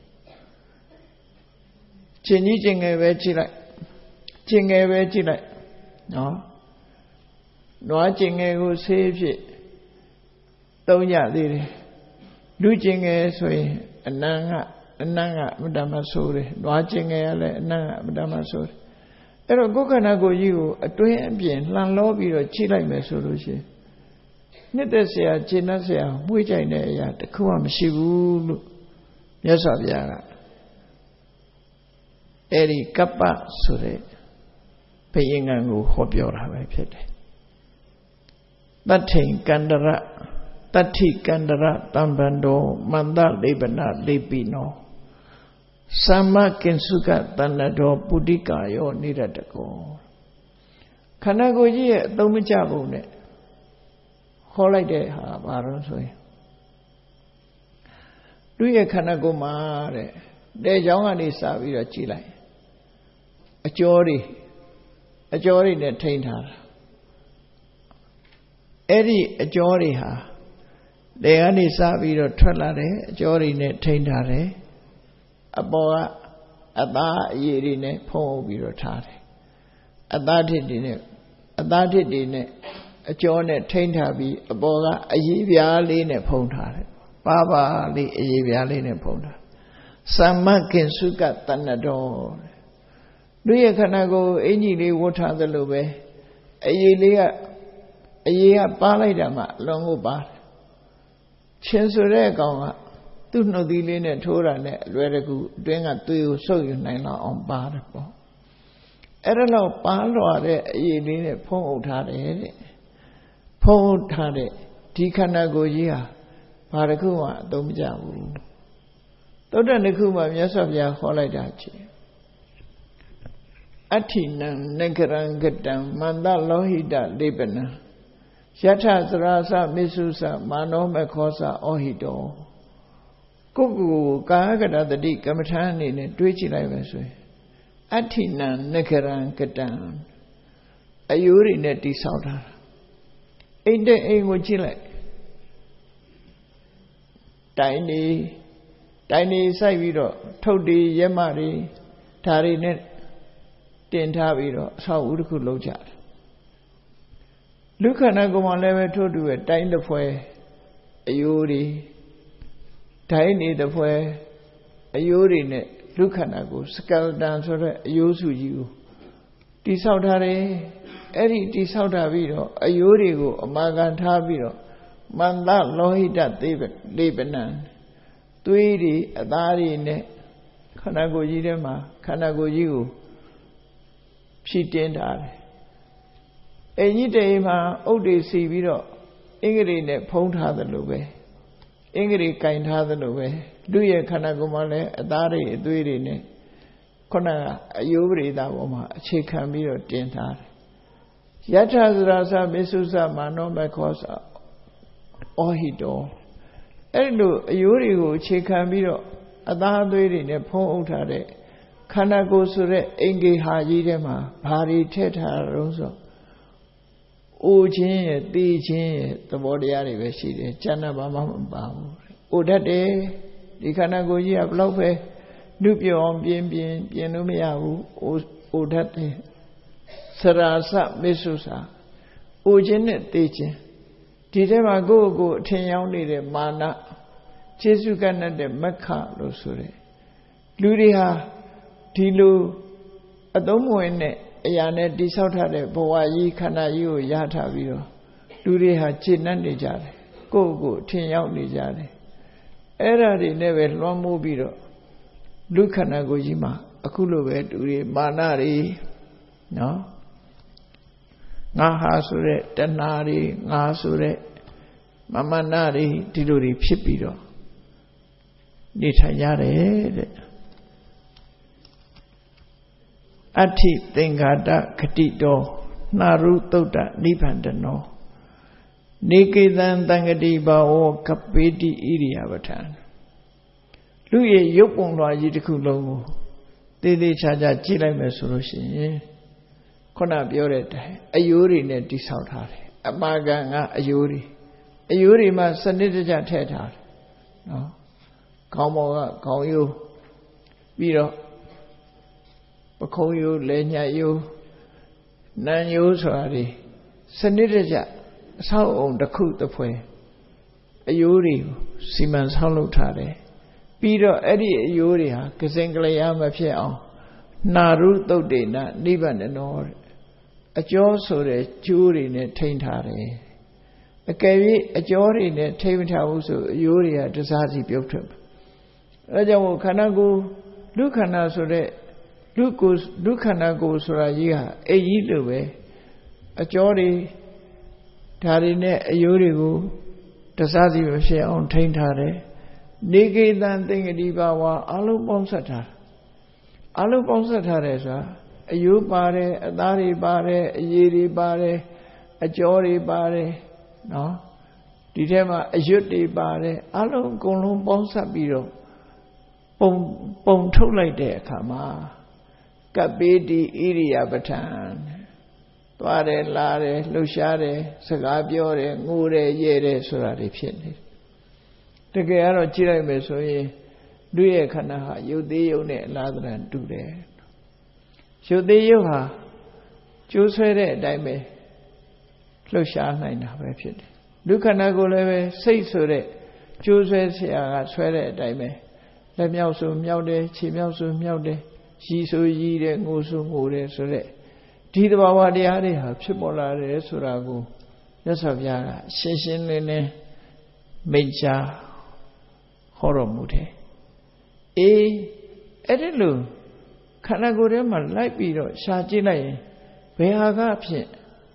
S1: ချင်းကြီးချင်းငယ်ပဲကြည့်လိုက်ချင်းငယ်ပဲကြည့်လိုက်နော်နွားချင်းငယ်ကိုဆေးဖြစ်သုံးရသေးတယ်လူချင်းငယ်ဆိုရင်အနံ့ကအမတ္တမဆိုးတယ်နွားချင်းငယ်ကလည်းအနံ့ကအမ္မတမဆိုးတယ်အဲ့တော့ကိုယ်ခန္ဓာကိုယ်ကြီးကိုအတွင်းအပြင်လှန်လောပြီးတော့ကြည့်လိုက်မယ်ဆိုလို့ရှိရင်နှစ်သက်စရာခြေနှက်စရာမွေးကြိုင်တဲ့အရာတစ်ခုမှမရှိဘူးလို့မြတ်စွာဘုရားကအဲ့ဒီကပ္ပဆိုတဲ့ဘယင်္ဂန်ကိုဟောပြောတာပဲဖြစ်တယ်တတ္ထိန်ကန္တရတတ္ထိကန္တရတံဗန္တောမန္တလေပနလေပိနောသမ္မကင်စုကတဏ္ဍောပုတိကာယောနိရတကောခန္ဓာကိုယ်ကြီးရဲ့အသုံးမကျပုံနဲ့ဟောလိုက်တဲ့ဟာဘာလို့ဆိုရင်သူ့ရဲ့ခန္ဓာကိုယ်မှာတဲ့တဲ့ကြောင်းကနေစပြီးတော့ကြည့်လိုက်အကျော်တွေနဲ့ထိန်းထားတာအဲ့ဒီအကျော်တွေဟာတဲ့ကနေစပြီးတော့ထွက်လာတယ်အကျော်တွေနဲ့ထိန်းထားတယ်အပေါ်ကအသားအရည်တွေနဲ့ဖုံးပြီးတော့ထားတယ်အသားထစ်တွေနဲ့အကျော်နဲ့ထိန်းထားပြီးအပေါ်ကအရည်ပြားလေးနဲ့ဖုံးထားတယ်ပါပါလေးအရည်ပြားလေးနဲ့ဖုံးထားသမ္မကင်စုကတဏ္ဍောလူရဲ့ခန္ဓာကိုယ်အင်ကြီးလေးဝတ်ထားသလိုပဲအရည်ကပါလိုက်တာမှအလွန်ကိုပါတယ်ချင်းဆိုတဲ့အကောင်ကသူ့နှုတ်သီးလေးနဲ့ထိုးတာနဲ့အလွယ်တကူအတွင်းကသွေးကိုဆုပ်ယူနိုင်လောက်အောင်ပါတယ်ပေါ့အဲ့ဒါတော့ပါလွာတဲ့အရည်လေးနဲ့ဖုံးအုပ်ထားတယ်တဲ့ဖုံးထားတဲ့ဒီခန္ဓာကိုယ်ကြီးဟာဘာတစ်ခုမှအသုံးမကျဘူးသုတ္တတစ်ခုမှမြတ်စွာဘုရားဟောလိုက်တာချင်းအဋ္ဌိနံနဂရံကတံမန္တလောဟိတလေပနံယထသရာစမေစုစမာနောမခောစဩဟိတောကိုကာယကတတတိကမ္မထာအနေနဲ့တွေးကြည့်လိုက်ပဲဆိုရင်အဋ္ဌိနံနဂရံကတံအယိုးတွေနဲ့တိဆောက်ထားတာအိမ်တဲ့အိမ်ကိုကြည့်လိုက်တိုင်နေစိုက်ပြီးတော့ထုတ်တွေရက်မတွေဓာရီနဲ့တင်ထားပြီးတော့အဆောက်အဦတစ်ခုလုပ်ကြတယ်လူခန္ဓာကိုယ်မှာလည်းပဲထို့တူပဲတိုင်းတစ်ဖွဲအယိုးတွေဒိုင်းနေတစ်ဖွဲအယိုးတွေနဲ့လူခန္ဓာကိုယ်စကယ်တန်ဆိုတဲ့အယိုးစုကြီးကိုတိဆောက်ထားတယ်အဲ့ဒီတိဆောက်ထားပြီးတော့အယိုးတွေကိုအမာခံထားပြီးတော့မန္တလောဟိတလေပနံသွေးတွေအသားတွေနဲ့ခန္ဓာကိုယ်ကြီးထဲမှာခန္ဓာကိုယ်ကြီးကိုဖြည့်တင်းထားတယ်အိမ်ကြီးတိမ်မှာအုတ်တွေစီပြီးတော့အင်္ဂလိပ်နဲ့ဖုံးထားသလိုပဲအင်္ဂလိပ်ကင်ထားသလိုပဲလူရဲ့ခန္ဓာကိုယ်မှာလည်းအသားတွေအသွေးတွေနဲ့ခုနကအယိုးပရိသပေါ်မှာအခြေခံပြီးတော့တင်ထားတယ်ယထသရာစမေစုစမာနောမခောစဩဟိတောအဲ့လိုအယိုးတွေကိုအခြေခံပြီးတော့အသားအသွေးတွေနဲ့ဖုံးအုပ်ထားတဲ့ခန္ဓာကိုယ်ဆိုတဲ့အင်္ဂေဟာကြီးထဲမှာဘာတွေထည့်ထားတော့ဆိုအိုခြင်းရဲ့သိခြင်းရဲ့သဘောတရားတွေပဲရှိတယ်ကျန်တာဘာမှမပါဘူးအိုတတ်တယ်ဒီခန္ဓာကိုယ်ကြီးကဘလောက်ပဲနှုတ်ပြောအောင်ပြင်လို့မရဘူးအိုတတ်တယ်စရာစမေစုစာအိုခြင်းနဲ့သိခြင်းဒီထဲမှာကိုယ့်ကိုယ်အထင်ရောက်နေတဲ့မာနခြေဆုကပ်တဲ့မက္ခလို့ဆိုတဲ့လူတွေဟာဒီလိုအသုံးမဝင်တဲ့အရာနဲ့တိဆောက်ထားတဲ့ဘဝကြီးခန္ဓာကြီးကိုရထားပြီးတော့လူတွေဟာကျင့်နေကြတယ်ကိုယ့်ကိုယ်ထင်ရောက်နေကြတယ်အဲ့ဒါတွေနဲ့ပဲလွှမ်းမိုးပြီးတော့လူခန္ဓာကိုယ်ကြီးမှာအခုလိုပဲလူတွေမာနတွေနော်ငါဟာဆိုတဲ့တဏှာတွေငါဆိုတဲ့မမနာတွေဒီလိုတွေဖြစ်ပြီးတော့နေထိုင်ရတယ်တဲ့အဋ္ဌိသင်္ဃာတခတိတောနှရုသုတ်တနိဗ္ဗန္တနောနေကေတံတံဂတိဘာဝကပေတိဣရိယပဋ္ဌာန်လူရဲ့ရုပ်ပုံတော်ကြီးတစ်ခုလုံးကိုသေသေးချာချာကြည့်လိုက်မယ်ဆိုလို့ရှိရင်ခုနပြောတဲ့အတိုင်းအယိုးတွေနဲ့တိဆောက်ထားတယ်အမာခံကအယိုးတွေမှာစနစ်တကျထည့်ထားတယ်နော်ခေါင်းပေါ်ကခေါင်းရိုးပြီးတော့ပခုံးရိုးလက်ညှပ်ရိုးနံရိုးဆိုတာတွေစနစ်တကျအဆောက်အုံတစ်ခုတစ်ဖွဲအယိုးတွေစီမံဆောက်လုပ်ထားတယ်ပြီးတော့အဲ့ဒီအယိုးတွေဟာကစင်ကလျာမဖြစ်အောင်နှရုသုတ်တေနနိဗ္ဗာန်နောအကျော်ဆိုတဲ့ကျိုးတွေနဲ့ထိန်းထားတယ်အကယ်၍အကျော်တွေနဲ့ထိန်းမထားဘူးဆိုအယိုးတွေကတစားစီပြုတ်ထွက်မှာအဲကြောင့်ခန္ဓာကိုယ်လူခန္ဓာဆိုတဲ့လူခန္ဓာကိုယ်ဆိုတာကြီးဟာအိမ်ကြီးလိုပဲအကျော်တွေဒါတွေနဲ့အယိုးတွေကိုတစားစီမဖြစ်အောင်ထိန်းထားတယ်နေကေတံသင်္ကတိဘာဝအလုံးပေါင်းဆက်ထားအလုံးပေါင်းဆက်ထားတယ်ဆိုတာအယိုးပါတယ်အသားတွေပါတယ်အရည်တွေပါတယ်အကျော်တွေပါတယ်နော်ဒီထဲမှာအရွတ်တွေပါတယ်အလုံးအကုန်လုံးပေါင်းဆက်ပြီးတော့ပုံထုတ်လိုက်တဲ့အခါမှာကပေတိဣရိယပဋ္ဌာန်သွားတယ်လာတယ်လှုပ်ရှားတယ်စကားပြောတယ်ငိုတယ်ရဲတယ်ဆိုတာတွေဖြစ်နေတကယ်ကတော့ကြည့်လိုက်မယ်ဆိုရင်လူရဲ့ခန္ဓာဟာရုပ်သေးရုပ်နဲ့အလားတန်တူတယ်ရုပ်သေးရုပ်ဟာကျိုးဆွဲတဲ့အတိုင်းပဲလှုပ်ရှားနိုင်တာပဲဖြစ်တယ်လူခန္ဓာကိုယ်လည်းပဲစိတ်ဆိုတဲ့ကျိုးဆွဲဆရာကဆွဲတဲ့အတိုင်းပဲလက်မြောက်ဆိုမြောက်တယ်ခြေမြောက်ဆိုမြောက်တယ်ရည်ဆိုရည်တယ်ငိုဆိုငိုတယ်ဆိုတဲ့ဒီသဘာဝတရားတွေဟာဖြစ်ပေါ်လာတယ်ဆိုတာကိုမြတ်စွာဘုရားကရှင်းရှင်းလင်းလင်းမိန့်ကြားဟောတော်မူတယ်အေးအဲ့ဒီလိုခန္ဓာကိုယ်ထဲမှာလိုက်ပြီးတော့ရှာကြည့်လိုက်ရင်ဘယ်ဟာကဖြစ်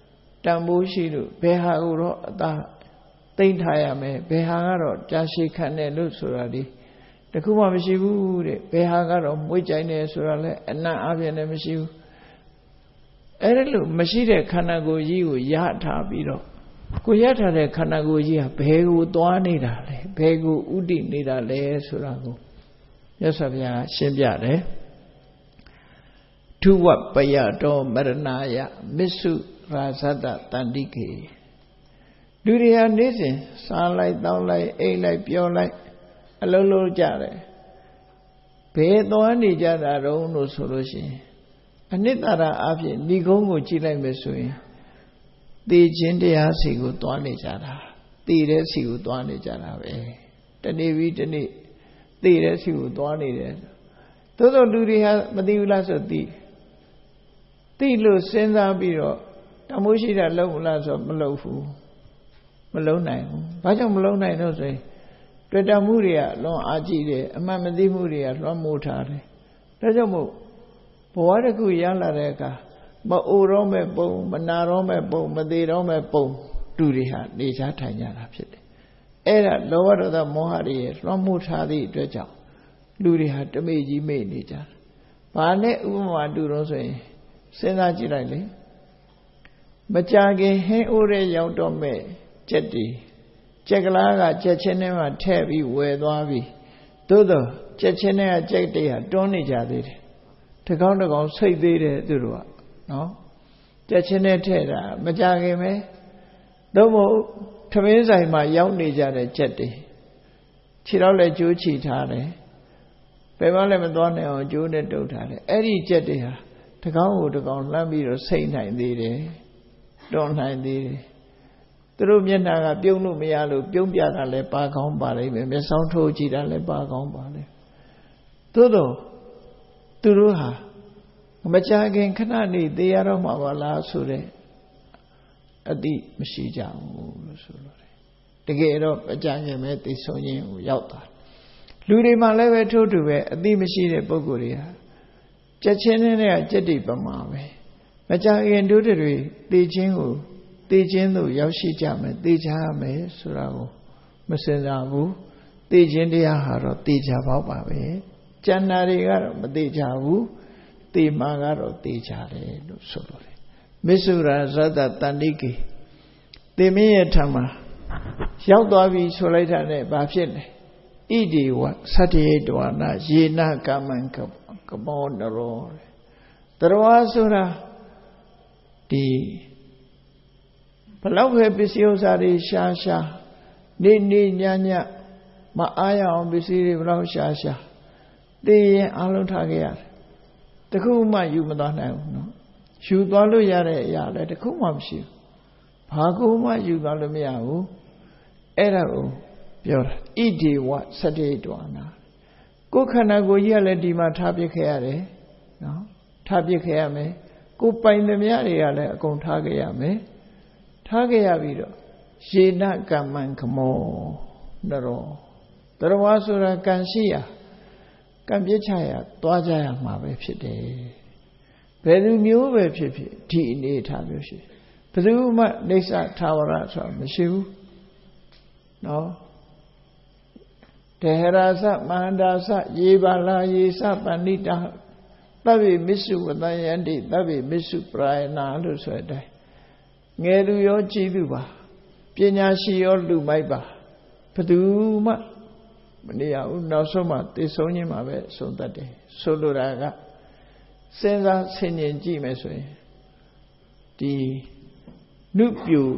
S1: တန်ဖိုးရှိလို့ဘယ်ဟာကိုတော့အသာသိမ့်ထားရမယ်ဘယ်ဟာကတော့ကြာရှည်ခံတယ်လို့ဆိုတာဒီတခုမှမရှိဘူးတဲ့ဘယ်ဟာကတော့မွေးကြိုင်တယ်ဆိုတာလဲအနံ့အပြည့်နဲ့မရှိဘူးအဲ့ဒါလို့မရှိတဲ့ခန္ဓာကိုယ်ကြီးကိုရထားပြီးတော့ကိုရထားတဲ့ခန္ဓာကိုယ်ကြီးကဘယ်ကိုသွားနေတာလဲဘယ်ကိုဥတည်နေတာလဲဆိုတာကိုမြတ်စွာဘုရားရှင်းပြတယ်ထုဝပယတောမရဏယမစ္စုရာဇတတန္တိကေလူတွေဟာနေ့စဉ်စားလိုက်တောက်လိုက်အိတ်လိုက်ပြောလိုက်အလုံးလုံးကြတယ်ဘယ်သွားနေကြတာတုံးလို့ဆိုလို့ရှိရင်အနိတ္တရာအဖြစ်ဏိကုံးကိုကြည့်လိုက်မယ်ဆိုရင်သိခြင်းတရားစီကိုသွားနေကြတာသိတဲ့စီကိုသွားနေကြတာပဲတနေ့ပြီးတနေ့သိတဲ့စီကိုသွားနေတယ်သို့သောလူတွေဟာမသိဘူးလားဆိုသိလို့စဉ်းစားပြီးတော့တမိုးရှိတာလုံးမလားဆိုမလုံးဘူးမလုံးနိုင်ဘူးဘာကြောင့်မလုံးနိုင်တော့ဆိုရင်တွေ့တာမှုတွေကလွန်အားကြီးတယ်အမှန်မသိမှုတွေကလွှမ်းမိုးထားတယ်ဒါကြောင့်မို့ဘဝတစ်ခုရလာတဲ့အခါမအိုတော့မဲ့ပုံမနာတော့မဲ့ပုံမသေးတော့မဲ့ပုံလူတွေဟာနေချထိုင်ကြတာဖြစ်တယ်အဲ့ဒါလောဘဒေါသမောဟတွေလွှမ်းမိုးထားသည့်အတွက်ကြောင့်လူတွေဟာတမေ့ကြီးမေ့နေကြတယ်ဘာနဲ့ဥပမာတူတော့ဆိုရင်စဉ်းစားကြည့်လိုက်လေမကြခင်ဟင်းအိုးတဲ့ရောက်တော့မဲ့ကြက်တီကြက်ကလားကကြက်ချင်းထဲမှာထည့်ပြီးဝယ်သွားပြီးသို့တော့ကြက်ချင်းထဲကကြက်တွေဟာတွန်းနေကြသေးတယ်တကောင်းတကောင်းဆိတ်သေးတယ်သူတို့ကနော်ကြက်ချင်းထဲထည့်တာမကြခင်ပဲသို့မဟုတ်ထမင်းဆိုင်မှာရောက်နေကြတဲ့ကြက်တွေခြေတော့လည်းကြိုးချီထားတယ်ဘယ်မှလည်းမသွားနိုင်အောင်ကြိုးနဲ့တုပ်ထားတယ်အဲ့ဒီကြက်တွေဟာတကောင်းကိုတကောင်းလှမ်းပြီးတော့ဆိတ်နိုင်သေးတယ်တွန်းနိုင်သေးတယ်သူတို့မျက်နှာကပြုံးလို့မရလို့ပြုံးပြတာလည်းပါကောင်းပါလိမ့်မယ်မျက်စောင်းထိုးကြည့်တာလည်းပါကောင်းပါလိမ့်သို့တော့သူတို့ဟာမကြခင်ခဏနေသေရတော့မှာပါလားဆိုတဲ့အတိမရှိကြဘူးလို့ဆိုလို့တယ်တကယ်တော့မကြခင်ပဲသိဆုံးခြင်းကိုရောက်တာလူတွေမှလည်းပဲထို့တူပဲအတိမရှိတဲ့ပုဂ္ဂိုလ်တွေဟာကြက်ချင်းနဲ့ကြက်တိပမာပဲမကြခင်တို့တွေသိခြင်းကိုသိခြင်းသို့ရောက်ရှိကြမယ်သိကြရမယ်ဆိုတာကိုမစင်စားဘူးသိခြင်းတရားဟာတော့သိကြပေါ့ပါပဲကျန်တာတွေကတော့မသိကြဘူးသိမှကတော့သိကြတယ်လို့ဆိုလို့တယ်မစ္ဆုရာဇတတန္တိကေသေမင်းရဲ့ထံမှာရောက်သွားပြီဆိုလိုက်တာနဲ့ဘာဖြစ်လဲဣတိဝသတ္တေတဝနာယေနကမ္မံကမောနရောတရဝါဆိုတာဒီဘလောက်ပဲပစ္စည်းဥစ္စာတွေရှာနေညမအားရအောင်ပစ္စည်းတွေဘလောက်ရှာသိရင်အလုံးထားခဲ့ရတယ်တခုမှယူမသွားနိုင်ဘူးနော်ယူသွားလို့ရတဲ့အရာလည်းတခုမှမရှိဘူးဘာကိုမှယူသွားလို့မရဘူးအဲ့ဒါကိုပြောတာဣတိဝသတ္တေတဝနာကိုယ်ခန္ဓာကိုယ်ကြီးကလည်းဒီမှာထားပြခဲ့ရတယ်နော်ထားပြခဲ့ရမယ်ကိုယ်ပိုင်သမျှတွေကလည်းအကုန်ထားခဲ့ရမယ်ထားခဲ့ရပြီးတော့ယေနကမ္မံခမောနရောတရဝါဆိုတာကံရှိရာကံပြစ်ချရာသွားကြရမှာပဲဖြစ်တယ်ဘယ်သူမျိုးပဲဖြစ်ဖြစ်ဒီအနေထားမျိုးရှိဘယ်သူမှနေဆထာဝရဆိုတာမရှိဘူးနော်တေဟရာသမန္တာသယေပါလာယေသပဏိတာသဗ္ဗေမစ္စုဝတယန္တိသဗ္ဗေမစ္စုပရာယနာလို့ဆိုတဲ့ငယ်သူရောကြီးသူပါပညာရှိရောလူမိုက်ပါဘယ်သူမှမနေရဘူးနောက်ဆုံးမှသိဆုံးခြင်းမှာပဲဆုံးတတ်တယ်ဆိုလိုတာကစဉ်းစားဆင်ခြင်ကြည့်မယ်ဆိုရင်ဒီနုပြူ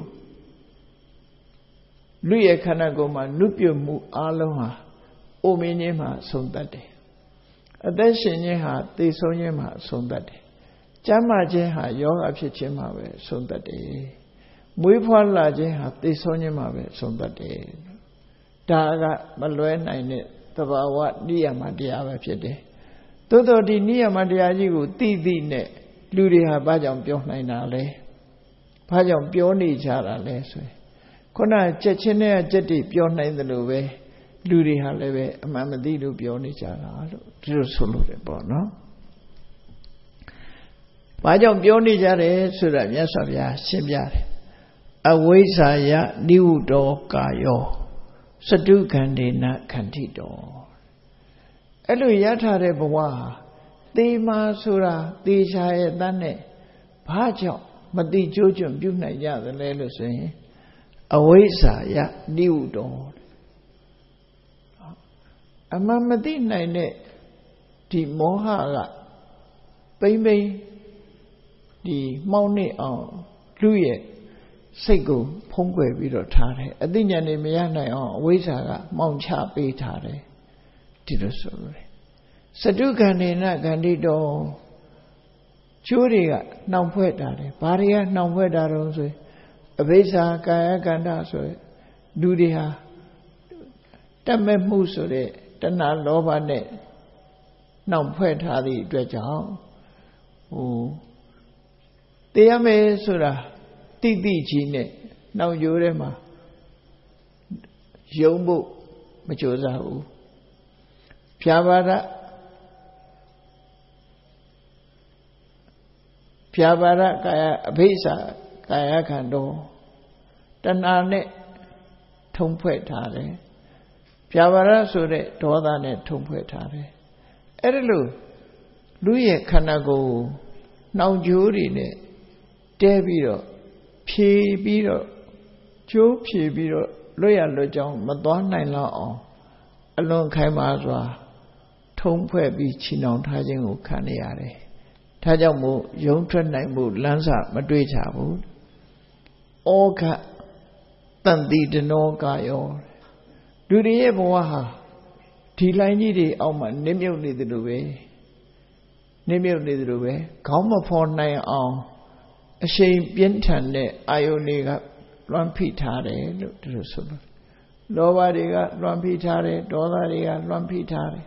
S1: လူရဲ့ခန္ဓာကိုယ်မှာနုပြမှုအလုံးဟာအိုမင်းခြင်းမှာဆုံးတတ်တယ်အသက်ရှင်ခြင်းဟာသိဆုံးခြင်းမှာဆုံးတတ်တယ်ကျမ်းမာခြင်းဟာယောဂဖြစ်ခြင်းမှာပဲဆုံးတတ်တယ်မွေးဖွားလာခြင်းဟာသိဆုံးခြင်းမှာပဲဆုံးတတ်တယ်ဒါကမလွဲနိုင်တဲ့သဘာဝနိယမတရားပဲဖြစ်တယ်သို့တော်ဒီနိယမတရားကြီးကိုသိနဲ့လူတွေဟာဘာကြောင့်ပြောနိုင်တာလဲဘာကြောင့်ပြောနေကြတာလဲဆိုရင်ခုနကြက်ချင်းနဲ့ကြက်တိပြောနိုင်တယ်လို့ပဲလူတွေဟာလည်းပဲအမှန်မသိလို့ပြောနေကြတာလို့ဒီလိုဆိုလို့တယ်ပေါ့နော်ဘာကြောင့်ပြောနေကြတယ်ဆိုတာမြတ်စွာဘုရားရှင်းပြတယ်အဝိဇ္ဇာယနိဝုတောကာယောစတုခန္ဒေနခန္တိတောအဲ့လိုရထားတဲ့ဘဝသေမာဆိုတာသေချာရဲ့တန်းနဲ့ဘာကြောင့်မတိကျိုးကျွံပြုနိုင်ကြသလဲလို့ဆိုရင်အဝိဇ္ဇာယနိဝုတောအမှန်မသိနိုင်တဲ့ဒီမောဟကပိမ့်ပိမ့်ဒီမှောင်နေအောင်လူရဲ့စိတ်ကိုဖုံးကွယ်ပြီးတော့ထားတယ်အသိဉာဏ်နဲ့မရနိုင်အောင်အဝိဇ္ဇာကမှောင်ချပေးထားတယ်ဒီလိုဆိုလို့စတုခန္ဒေနခန္တိတောကျိုးတွေကနှောင်ဖွဲ့တာတယ်ဘာတွေကနှောင်ဖွဲ့တာတော့ဆိုအဘိဇ္ဇာကာယကန္တဆိုလူတွေဟာတတ်မဲ့မှုဆိုတဲ့တဏှာလောဘနဲ့နှောင်ဖွဲ့ထားသည့်အတွက်ကြောင့်တရားမယ်ဆိုတာတိတိကြီးနဲ့နှောင်ကြိုးထဲမှာယုံဖို့မကြိုးစားဘူးဖြာပါဒကာယအဘိဇ္ဇာကာယခန္တောတဏှာနဲ့ထုံဖွဲ့ထားတယ်ဖြာပါဒဆိုတဲ့ဒေါသနဲ့ထုံဖွဲ့ထားတယ်အဲ့ဒါလို့လူရဲ့ခန္ဓာကိုယ်နှောင်ကြိုးတွေနဲ့တဲပြီးတော့ဖြေပြီးတော့ကျိုးဖြေပြီးတော့လွတ်ရလွတ်ကြောင်းမသွားနိုင်တော့အောင်အလွန်ခိုင်မာစွာထုံဖွဲ့ပြီးချီနှောင်ထားခြင်းကိုခံရရတယ်ဒါကြောင့်မို့ယုံထွက်နိုင်မှုလမ်းစာမတွေ့ကြဘူးဩဃတန်တိတနောကာယောလူတွေရဲ့ဘဝဟာဒီလိုင်းကြီးတွေအောက်မှာနစ်မြုပ်နေသလိုပဲခေါင်းမဖော်နိုင်အောင်အရှိန်ပြင်းထန်တဲ့အာယုန်တွေကလွှမ်းဖိထားတယ်လို့ဒီလိုဆိုလို့လောဘတွေကလွှမ်းဖိထားတယ်ဒေါသတွေကလွှမ်းဖိထားတယ်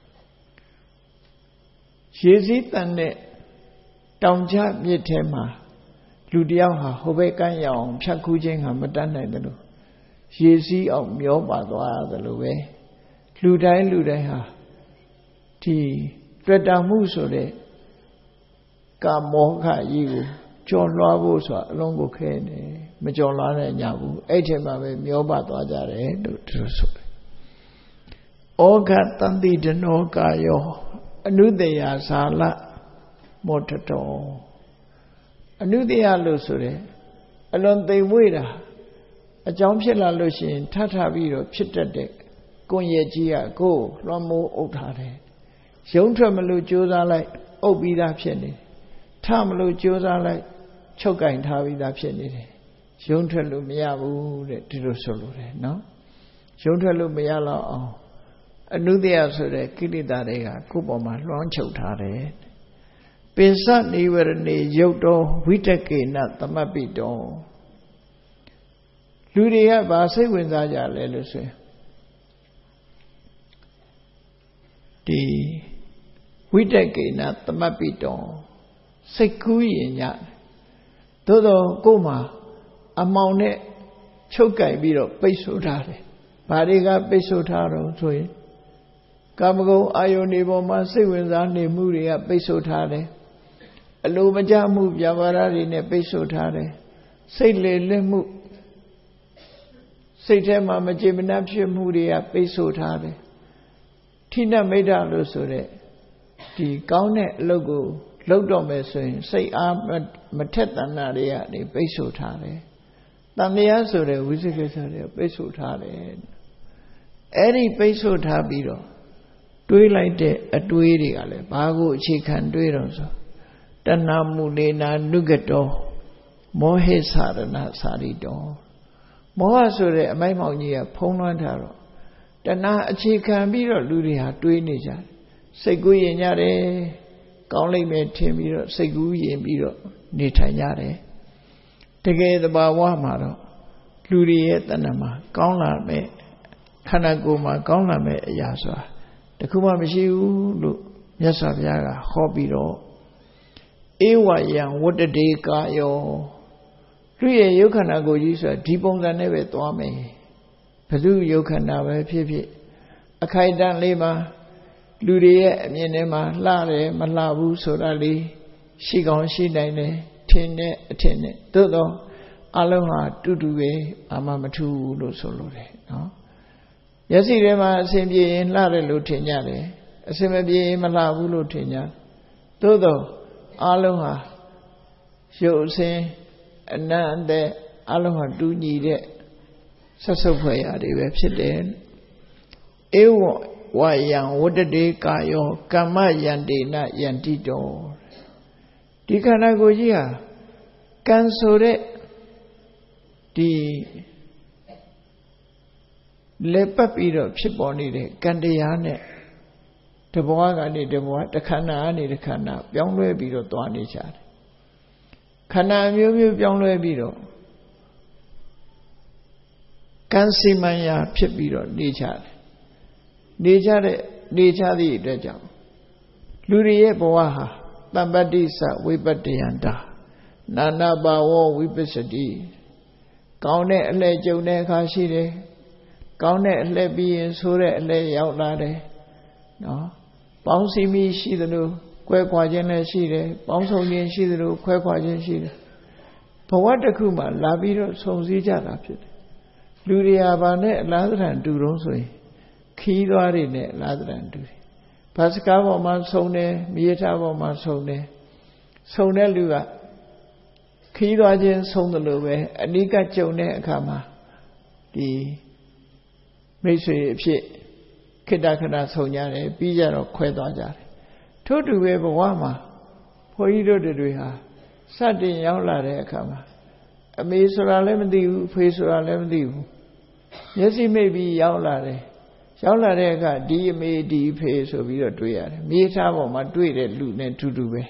S1: ရေစည်းတန်တဲ့တောင်ကျမြစ်ထဲမှာလူတယောက်ဟာဟိုဘက်ကမ်းရောက်အောင်ဖြတ်ကူးခြင်းဟာမတတ်နိုင်တယ်လို့ရေစည်းအောင်မျောပါသွားတယ်လို့ပဲလူတိုင်းဟာဒီတွေ့တာမှုဆိုတဲ့ကာမောဟကြီးကိုကျော်လွှားဖို့ဆိုတာအလုံးကိုခဲနေမကျော်လွှားနိုင်ကြဘူးအဲ့ထက်မှပဲမျောပါသွားကြတယ်လို့သူဆိုတယ်ဩဃတန္တိတနောကာယောအနုတယဇာလမောထတောအနုတယလို့ဆိုတယ်အလွန်သိမ်မွေ့တာအကြောင်းဖြစ်လာလို့ရှိရင်ထပြီးတော့ဖြစ်တတ်တဲ့ကွန်ရက်ကြီးကကိုယ်လွှမ်းမိုးအုပ်ထားတယ်ရုံးထွက်မလို့ကြိုးစားလိုက်အုပ်ပြီးသားဖြစ်နေထမလို့ကြိုးစားလိုက်ချုပ်ကင်ထားပြီးသားဖြစ်နေတယ်ရုံးထွက်လို့မရဘူးတဲ့ဒီလိုဆိုလို့တယ်နော်ရုံးထွက်လို့မရတော့အောင်အနုတ္တယဆိုတဲ့ကိလေသာတွေကကိုယ်ပေါ်မှာလွှမ်းချုပ်ထားတယ်ပိစနိဝရဏေယုတ်တော်ဝိတကေနသမပ္ပိတောလူတွေကဘာစိတ်ဝင်စားကြလဲလို့ဆိုရင်ဒီဝိတကေနသမပ္ပိတောစိတ်ကူးရင်ညသို့တော့ကိုယ်မှာအမောင်နဲ့ချုပ်ကြိုက်ပြီးတော့ပိတ်ဆို့ထားတယ်ဘာတွေကပိတ်ဆို့ထားတော့ဆိုရင်ကာမဂုဏ်အာယုန်ဒီပေါ်မှာစိတ်ဝင်စားနေမှုတွေကပိတ်ဆို့ထားတယ်အလိုမကျမှုပြပါရတွေနဲ့ပိတ်ဆို့ထားတယ်စိတ်လေလစ်မှုစိတ်ထဲမှာမကျေမနပ်ဖြစ်မှုတွေကပိတ်ဆို့ထားတယ်ထိနမိတ်္တလို့ဆိုတဲ့ဒီကောင်းတဲ့အလုပ်ကိုလုပ်တော့မယ်ဆိုရင်စိတ်အားမထက်သန်တာတွေကနေပိတ်ဆို့ထားတယ်တန်မြတ်ဆိုတဲ့ဝိသိကိစ္စတွေပိတ်ဆို့ထားတယ်အဲ့ဒီပိတ်ဆို့ထားပြီးတော့တွေးလိုက်တဲ့အတွေးတွေကလည်းဘာကိုအခြေခံတွေးတော့ဆိုတဏမူလေနာနုကတောမောဟိသရဏသာရိတောမောဟဆိုတဲ့အမိုက်မောင်ကြီးကဖုံးလွှမ်းထားတော့တဏအခြေခံပြီးတော့လူတွေဟာတွေးနေကြတယ်စိတ်ကူးရင်ကြတယ်ကောင်းလိမ့်မယ်ထင်ပြီးတော့စိတ်ကူးရင်ပြီးတော့နေထိုင်ကြတယ်တကယ်သဘာဝမှာတော့လူတွေရဲ့တဏ္ဍမှာကောင်းလာမဲ့ခန္ဓာကိုယ်မှာကောင်းလာမဲ့အရာဆိုတာတခုမှမရှိဘူးလို့မြတ်စွာဘုရားကဟောပြီးတော့ဧဝယံဝတ္တတေကာယောလူရဲ့ယုတ်ခန္ဓာကိုယ်ကြီးဆိုတာဒီပုံစံနဲ့ပဲသွားမယ်ဘယ်သူယုတ်ခန္ဓာပဲဖြစ်ဖြစ်အခိုက်အတန့်လေးမှာလူတွေရဲ့အမြင်ထဲမှာလှတယ်မလှဘူးဆိုတာလေးရှိကောင်းရှိနိုင်တယ်ထင်တဲ့အထင်နဲ့သို့တော့အလုံးဟာတူတူပဲဘာမှမထူးလို့ဆိုလို့တယ်နော်မျက်စိထဲမှာအစဉ်ပြေရင်လှတယ်လို့ထင်ကြတယ်အစဉ်မပြေရင်မလှဘူးလို့ထင်ကြသို့သောအလုံးဟာရုပ်အစဉ်အနတ်အသက်အလုံးဟာတူညီတဲ့ဆက်ဆုပ်ဖွယ်ရာတွေပဲဖြစ်တယ်ဧဝဝယံဝတ္တတေကာယောကမ္မယန္တေနယန္တိတောဒီခန္ဓာကိုယ်ကြီးဟာကံဆိုတဲ့ဒီလက်ပတ်ပြီးတော့ဖြစ်ပေါ်နေတဲ့ကံတရားနဲ့တဘဝကနေတဘဝတစ်ခန္ဓာကနေတစ်ခန္ဓာပြောင်းလဲပြီးတော့သွားနေကြတယ်ခန္ဓာမျိုးမျိုးပြောင်းလဲပြီးတော့ကံစီမံရာဖြစ်ပြီးတော့နေကြတယ်နေကြသည့်အတွက်ကြောင့်လူတွေရဲ့ဘဝဟာတမ္ပတ္တိသဝိပတ္တယန္တာနာနာဘာဝဝိပစ္စတိကောင်းတဲ့အလှည့်ကြုံတဲ့အခါရှိတယ်ကောင်းတဲ့အလှည့်ပြီးရင်ဆိုးတဲ့အလှည့်ရောက်လာတယ်နော်ပေါင်းစည်းမိရှိသလိုကွဲခွာခြင်းလည်းရှိတယ်ပေါင်းစုံခြင်းရှိသလိုခွဲခွာခြင်းရှိတယ်ဘဝတစ်ခုမှာလာပြီးတော့ဆုံစည်းကြတာဖြစ်တယ်လူတွေဟာဗာနဲ့အလားတန်တူတုံးဆိုရင်ခီးသွားတွေနဲ့အလားတန်တူတယ်ဘတ်စကားပေါ်မှာဆုံတယ်မြေထားပေါ်မှာဆုံတယ်ဆုံတဲ့လူကခီးသွားခြင်းဆုံးတယ်လို့ပဲအနိကကြုံတဲ့အခါမှာဒီမိတ်ဆွေအဖြစ်ခိတ္တခဏဆုံကြတယ်ပြီးကြတော့ခွဲသွားကြတယ်ထို့တူပဲဘဝမှာဘုန်းကြီးတို့တွေဟာစတင်ရောက်လာတဲ့အခါမှာအမေဆိုတာလည်းမသိဘူးအဖေဆိုတာလည်းမသိဘူးမျက်စိမိတ်ပြီးရောက်လာတယ်ရောက်လာတဲ့အခါဒီအမေဒီအဖေဆိုပြီးတော့တွေ့ရတယ်မြေသားပေါ်မှာတွေ့တဲ့လူနဲ့တူတူပဲ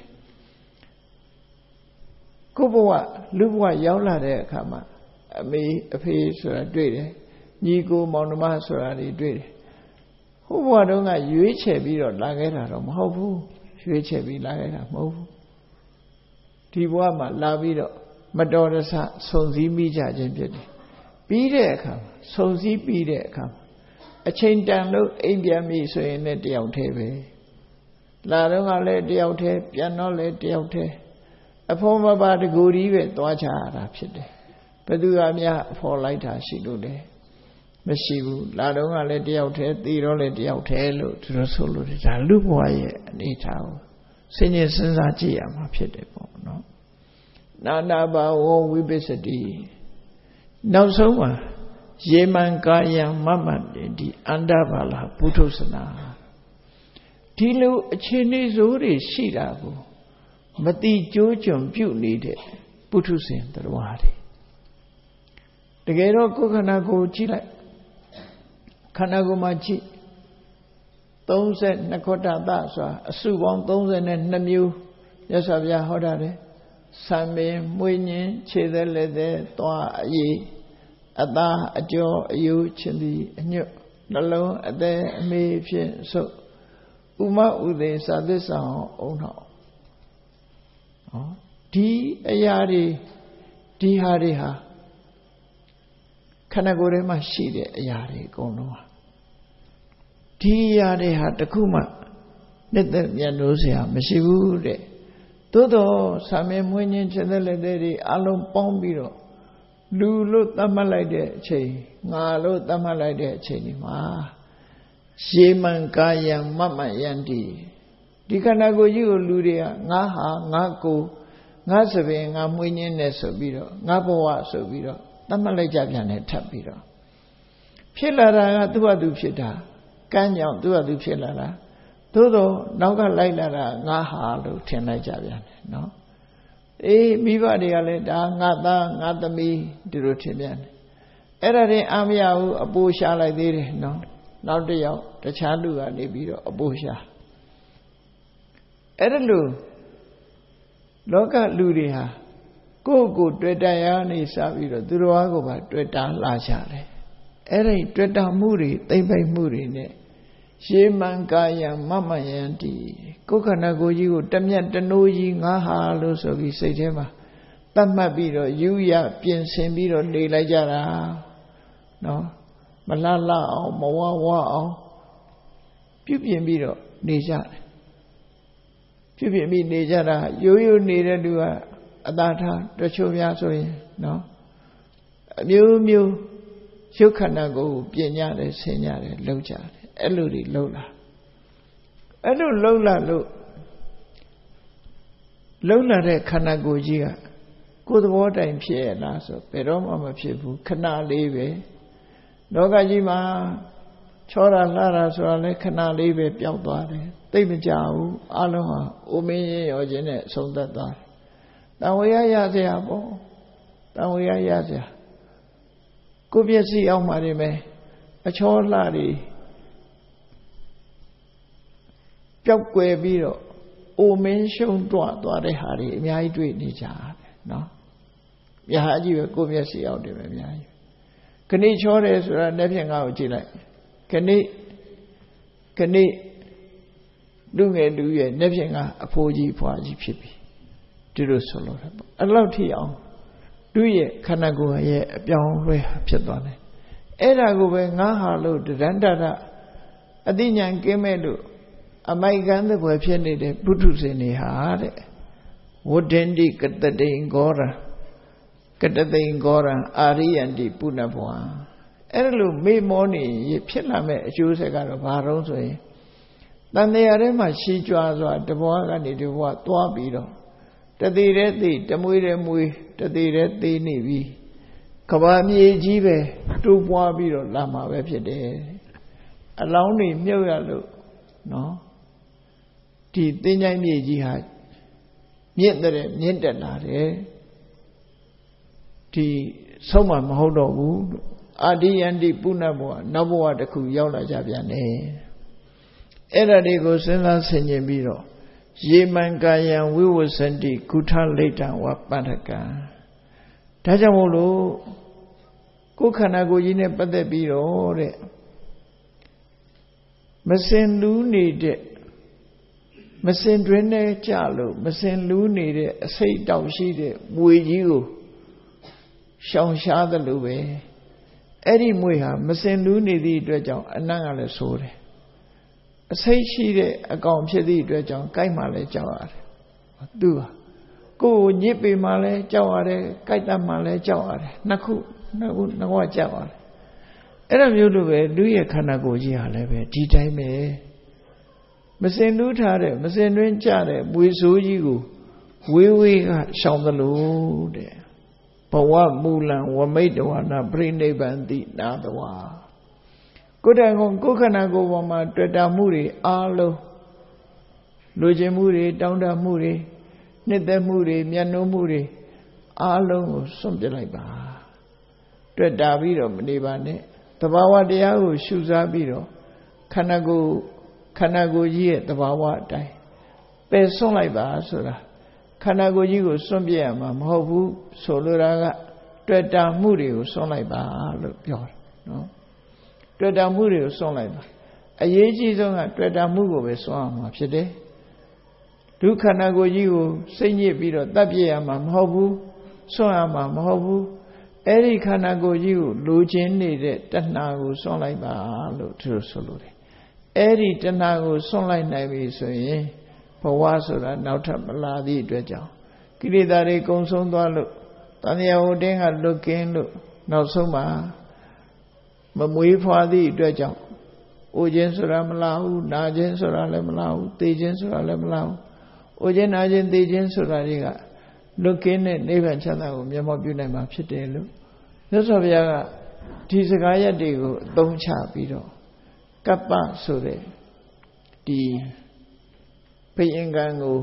S1: ကိုဘဝလူဘဝရောက်လာတဲ့အခါမှာအမေအဖေဆိုတာတွေ့တယ်ညီကိုမောင်နှမဆိုတာတွေတွေ့တယ်ဟိုဘဝတုန်းကရွေးချယ်ပြီးတော့လာခဲ့တာတော့မဟုတ်ဘူးရွေးချယ်ပြီးလာခဲ့တာမဟုတ်ဘူးဒီဘဝမှာလာပြီးတော့မတော်တဆဆုံစည်းမိကြခြင်းဖြစ်တယ်ပြီးတဲ့အခါဆုံစည်းပြီးတဲ့အခါအချိန်တန်လို့အိမ်ပြန်ပြီဆိုရင်လည်းတယောက်တည်းပဲလာတော့ကလည်းတယောက်တည်းပြန်တော့လည်းတယောက်တည်းအဖော်မပါတကူကြီးပဲသွားချရတာဖြစ်တယ်ဘယ်သူကများအဖော်လိုက်တာရှိလို့လဲမရှိဘူးလာတော့ကလည်းတယောက်တည်းသိတော့လည်းတယောက်တည်းလို့သူတို့ဆိုလို့ဒါလူဘဝရဲ့အနေထားကိုစဉ်းကျင်စဉ်းစားကြည့်ရမှာဖြစ်တယ်ပေါ့နော်နာနာဘာဝဝိပစ္စတိနောက်ဆုံးမှာယေမံကာယံမမတ်ဒီအန္တဘာလာပုထုဆနာဒီလိုအခြေအနေဆိုးတွေရှိတာကိုမတိကြိုးကြုံပြုတ်နေတဲ့ပုထုဇဉ်တရားတွေတကယ်တော့ကိုယ်ခန္ဓာကိုယ်ကြည့်လိုက်ခန္ဓာကိုယ်မှာကြည့်32ခုတ္တသဆိုတာအစုပေါင်း32မျိုးမြတ်စွာဘုရားဟောတာတယ်ဆံပင်မွေးညင်းခြေသက်လက်သက်သွားအရေးအသားအကျော်အယုချင်းသည်အညွတ်နှလုံးအသက်အမေဖြင့်ဆုပ်ဥမဥသေးစာသစ္စာအုံနောက်ဒီအရာတွေဒီဟာတွေဟာခန္ဓာကိုယ်ထဲမှာရှိတဲ့အရာတွေအကုန်လုံးဟာဒီအရာတွေဟာတခုမှနှစ်သက်မြတ်လို့ဆရာမရှိဘူးတဲ့သို့တော့သာမင်မွေးခြင်းချက်သက်လက်တွေအလုံးပေါင်းပြီးတော့လူလို့သတ်မှတ်လိုက်တဲ့အချိန်ငါလို့သတ်မှတ်လိုက်တဲ့အချိန်ဒီမှာရေမံကာယံမမယန္တိဒီခန္ဓာကိုယ်ကြီးကိုလူတွေကငါဟာငါကိုငါစပင်ငါမွေးခြင်းနဲ့ဆိုပြီးတော့ငါဘဝဆိုပြီးတော့သတ်မှတ်လိုက်ကြပြန်တယ်ထပ်ပြီးတော့ဖြစ်လာတာကသူ့ဟာသူဖြစ်တာကံကြောင့်သူ့ဟာသူဖြစ်လာတာသို့တော့နောက်ကလိုက်လာတာငါဟာလို့ထင်လိုက်ကြပြန်တယ်နော်အေးမိဘတွေကလည်းဒါငါသားငါသမီးဒီလိုထင်ပြန်တယ်အဲ့ဒါရင်အာမရဘူးအပိုးရှားလိုက်သေးတယ်နော်နောက်တစ်ယောက်တခြားလူကနေပြီးတော့အပိုးရှားအဲ့ဒါလို့လောကလူတွေဟာကိုယ့်ကိုတွေ့တာရနေစပြီးတော့သူတော်ဘာကိုပါတွေ့တာလာကြတယ်အဲ့ဒီတွေ့တာမှုတွေသိမ့်ပိုက်မှုတွေနဲ့ရေမံကာယံမမယန္တိကိုယ်ခန္ဓာကိုယ်ကြီးကိုတမျက်တနိုးကြီးငါဟာလို့ဆိုပြီးစိတ်ထဲမှာတတ်မှတ်ပြီးတော့ယူရပြင်ဆင်ပြီးတော့နေလိုက်ကြတာနော်မလှလှအောင်မဝဝအောင်ပြုပြင်ပြီးတော့နေကြတယ်ပြုပြင်ပြီးနေကြတာရိုးရိုးနေတဲ့လူကအသာထားတချို့များဆိုရင်နော်မျိုးရုပ်ခန္ဓာကိုယ်ပြင်ကြတယ်ဆင်ကြတယ်လှုပ်ကြတယ်အဲ့လိုတွေလှုပ်လာအဲ့လိုလှုပ်လာလို့လှုပ်လာတဲ့ခန္ဓာကိုယ်ကြီးကကိုယ်သဘောတိုင်ဖြစ်ရလားဆိုဘယ်တော့မှမဖြစ်ဘူးခဏလေးပဲလောကကြီးမှာချောတာလှတာဆိုတာလဲခဏလေးပဲပျောက်သွားတယ်သိမကြဘူးအလုံးဟာအိုမင်းရင်ရောခြင်းနဲ့ဆုံးသက်သွားတယ်တန်ဝေရစရာပေါ့တန်ဝေရစရာကိုယ်မျက်စိအောက်မှာနေမယ်အချောလှတွေပျောက်ကွယ်ပြီးတော့အိုမင်းရှုံးသွားတဲ့ဟာတွေအများကြီးတွေ့နေကြတယ်နော်။မြဟာကြီးပဲကိုယ်မျက်စိအောက်တွေပဲအများကြီး။ခဏချောတယ်ဆိုတာလက်ဖြင့်ငါ့ကိုကြည့်လိုက်။ခဏလူငယ်လူရဲ့လက်ဖြင့်ငါအဖိုးကြီးဖွားကြီးဖြစ်ပြီ။ဒီလိုဆိုလို့ပေါ့။အဲ့လောက်ထိအောင်သူ့ရဲ့ခန္ဓာကိုယ်ရဲ့အပြောင်းလဲဖြစ်သွားတယ်။အဲ့ဒါကိုပဲငါဟာလို့တဏ္ဍတအသိဉာဏ်ကင်းမဲ့လို့အမိုက်ကန်းတဲ့ဘွယ်ဖြစ်နေတဲ့ပုထုဇဉ်တွေဟာတဲ့ဝဋ္ဌင်တိကတတိန်ဂောရကတတိန်ဂောရအာရိယန္တိပုဏ္ဏဘဝအဲ့လိုမေ့မောနေဖြစ်လာမဲ့အကျိုးဆက်ကတော့ဘာတော့ဆိုရင်တန်တရားထဲမှာရှည်ကြွားစွာတဘဝကနေတဘဝသွားပြီးတော့တသေးတဲ့သိတမွေးတဲ့မွေးတသေးတဲ့သေးနေပြီကဘာမြေကြီးပဲတိုးပွားပြီးတော့လာမှာပဲဖြစ်တယ်အလောင်းတွေမြုပ်ရလို့နော်ဒီတင်းချိုင်းမြေကြီးဟာမြင့်တက်လာတယ်ဒီဆုံးမမဟုတ်တော့ဘူးအာဒီယန္တိပုဏ္ဏဘဝနောက်ဘဝတစ်ခုရောက်လာကြပြန်တယ်အဲ့ဒါတွေကိုစဉ်းစားဆင်ခြင်ပြီးတော့ယေမံကာယံဝိဝစန္တိကုထလိဋ္ဌံဝပတ္ထကံဒါကြောင့်မို့လို့ကိုယ်ခန္ဓာကိုယ်ကြီးနဲ့ပတ်သက်ပြီးတော့တဲ့မစင်လူးနေတဲ့မစင်တွင်နဲ့ကြလို့မစင်လူးနေတဲ့အစိတ်တောက်ရှိတဲ့မွေကြီးကိုရှောင်ရှားသလိုပဲအဲ့ဒီမွေဟာမစင်လူးနေသည့်အတွက်ကြောင့်အနံ့ကလည်းဆိုးတယ်အစိတ်ရှိတဲ့အကောင်ဖြစ်သည့်အတွက်ကြောင့်ကြိုက်မှလည်းကြောက်ရတယ်သူဟာကိုယ်ညစ်ပေမှလည်းကြောက်ရတယ်ကြိုက်တတ်မှလည်းကြောက်ရတယ်နှစ်ခုကြောက်ရတယ်အဲ့လိုမျိုးလိုပဲလူရဲ့ခန္ဓာကိုယ်ကြီးဟာလည်းပဲဒီတိုင်းပဲမစင်လူးထားတဲ့မစင်တွင်ကြတဲ့မွေဆိုးကြီးကိုဝေးကရှောင်သလိုတဲ့ဘဝမူလံဝမိတ်တဝနာပြိနိဗ္ဗာန်တိနာတဝါကိုယ်တိုင်ကိုယ်ခန္ဓာကိုယ်ပေါ်မှာတွေ့တာမှုတွေအားလုံးလူချင်းမှုတွေတောင်းတမှုတွေနှစ်သက်မှုတွေမျက်နှာမှုတွေအားလုံးကိုစွန့်ပစ်လိုက်ပါတွေ့တာပြီးတော့မနေပါနဲ့သဘာဝတရားကိုရှုစားပြီးတော့ခန္ဓာကိုယ်ကြီးရဲ့သဘာဝအတိုင်းပယ်စွန့်လိုက်ပါဆိုတာခန္ဓာကိုယ်ကြီးကိုစွန့်ပြစ်ရမှာမဟုတ်ဘူးဆိုလိုတာကတွေ့တာမှုတွေကိုစွန့်လိုက်ပါလို့ပြောတယ်နော်တွေ့တာမှုတွေကိုစွန့်လိုက်ပါအရေးကြီးဆုံးကတွေ့တာမှုကိုပဲစွန့်ရမှာဖြစ်တယ်ဒုက္ခန္ဓာကိုယ်ကြီးကိုစိတ်ညစ်ပြီးတော့တတ်ပြစ်ရမှာမဟုတ်ဘူးစွန့်ရမှာမဟုတ်ဘူးအဲ့ဒီခန္ဓာကိုယ်ကြီးကိုလိုချင်နေတဲ့တဏှာကိုစွန့်လိုက်ပါလို့သူတို့ဆိုလိုတယ်အဲ့ဒီတဏှာကိုစွန့်လိုက်နိုင်ပြီဆိုရင်ဘဝဆိုတာနောက်ထပ်မလာသည့်အတွက်ကြောင့်ကိလေသာတွေကုန်ဆုံးသွားလို့တဏှာဝတ္တင်းကလွတ်ကင်းလို့နောက်ဆုံးမှာမမွေးဖွားသည့်အတွက်ကြောင့်အိုခြင်းဆိုတာမလာဘူးနာခြင်းဆိုတာလည်းမလာဘူးသိခြင်းဆိုတာလည်းမလာဘူးအိုခြင်းနာခြင်းသိခြင်းဆိုတာတွေကလွတ်ကင်းတဲ့နိဗ္ဗာန်ချမ်းသာကိုမျက်မှောက်ပြုနိုင်မှာဖြစ်တယ်လို့မြတ်စွာဘုရားကဒီစကားရပ်တွေကိုအသုံးချပြီးတော့ကပ္ပဆိုတဲ့ဒီဘိယင်ကံကို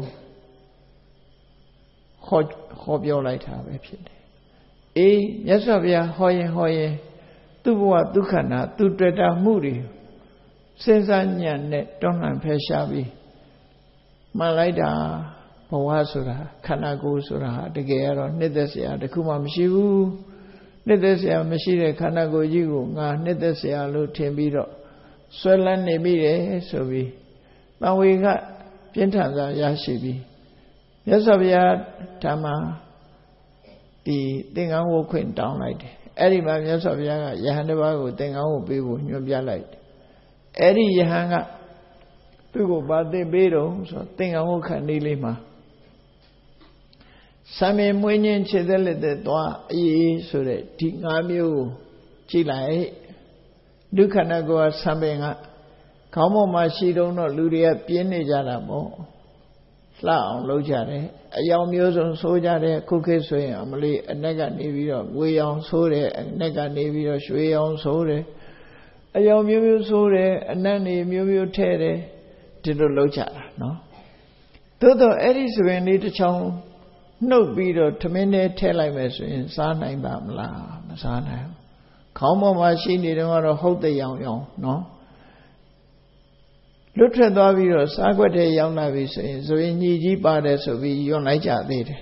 S1: ဟောပြောလိုက်တာပဲဖြစ်တယ်အေးမြတ်စွာဘုရားဟောရင်သူ့ဘဝဒုက္ခနာသူတွေ့တာမှုတွေစဉ်းစားညံ့နဲ့တွန်းလှန်ဖယ်ရှားပြီးမှန်လိုက်တာဘဝဆိုတာခန္ဓာကိုယ်ဆိုတာတကယ်ကတော့နှစ်သက်စရာတခုမှမရှိဘူးနှစ်သက်စရာမရှိတဲ့ခန္ဓာကိုယ်ကြီးကိုငါနှစ်သက်စရာလို့ထင်ပြီးတော့ဆွဲလန်းနေမိတယ်ဆိုပြီးတန်ဝေကပြင်းထန်စွာရရှိပြီးမြတ်စွာဘုရားဓမ္မဒီသင်္ကန်းဝတ်ခွင့်တောင်းလိုက်တယ်အဲ့ဒီမှာမြတ်စွာဘုရားကယဟန်တစ်ပါးကိုသင်္ကန်းဝတ်ပေးဖို့ညွှန်ပြလိုက်တယ်အဲ့ဒီယဟန်ကသူ့ကိုဗာသင်ပေးတော့ဆိုသင်္ကန်းဝတ်ခဏလေးမှာ Sami Muinin Chedele Dwa E Sure, Tingamu Chilai, Lucanagoa Sambinga, Kamo Mashido no Luria Piene Jaramo, Sla Lojare, a young museum soldier, cookies, Amali, a nega navy, way on sore, a nega navy, way on sore, a young mumu sore, a nanny mumu tere, to the Loja, no? Todo Eddie's when need to chow. No beater to many tell I was in Sana in Bamla, Masana. Come on, machine, you don't want to hold the young, no? Look at the virus, I got a young navis, so in ye bodies of your night out there.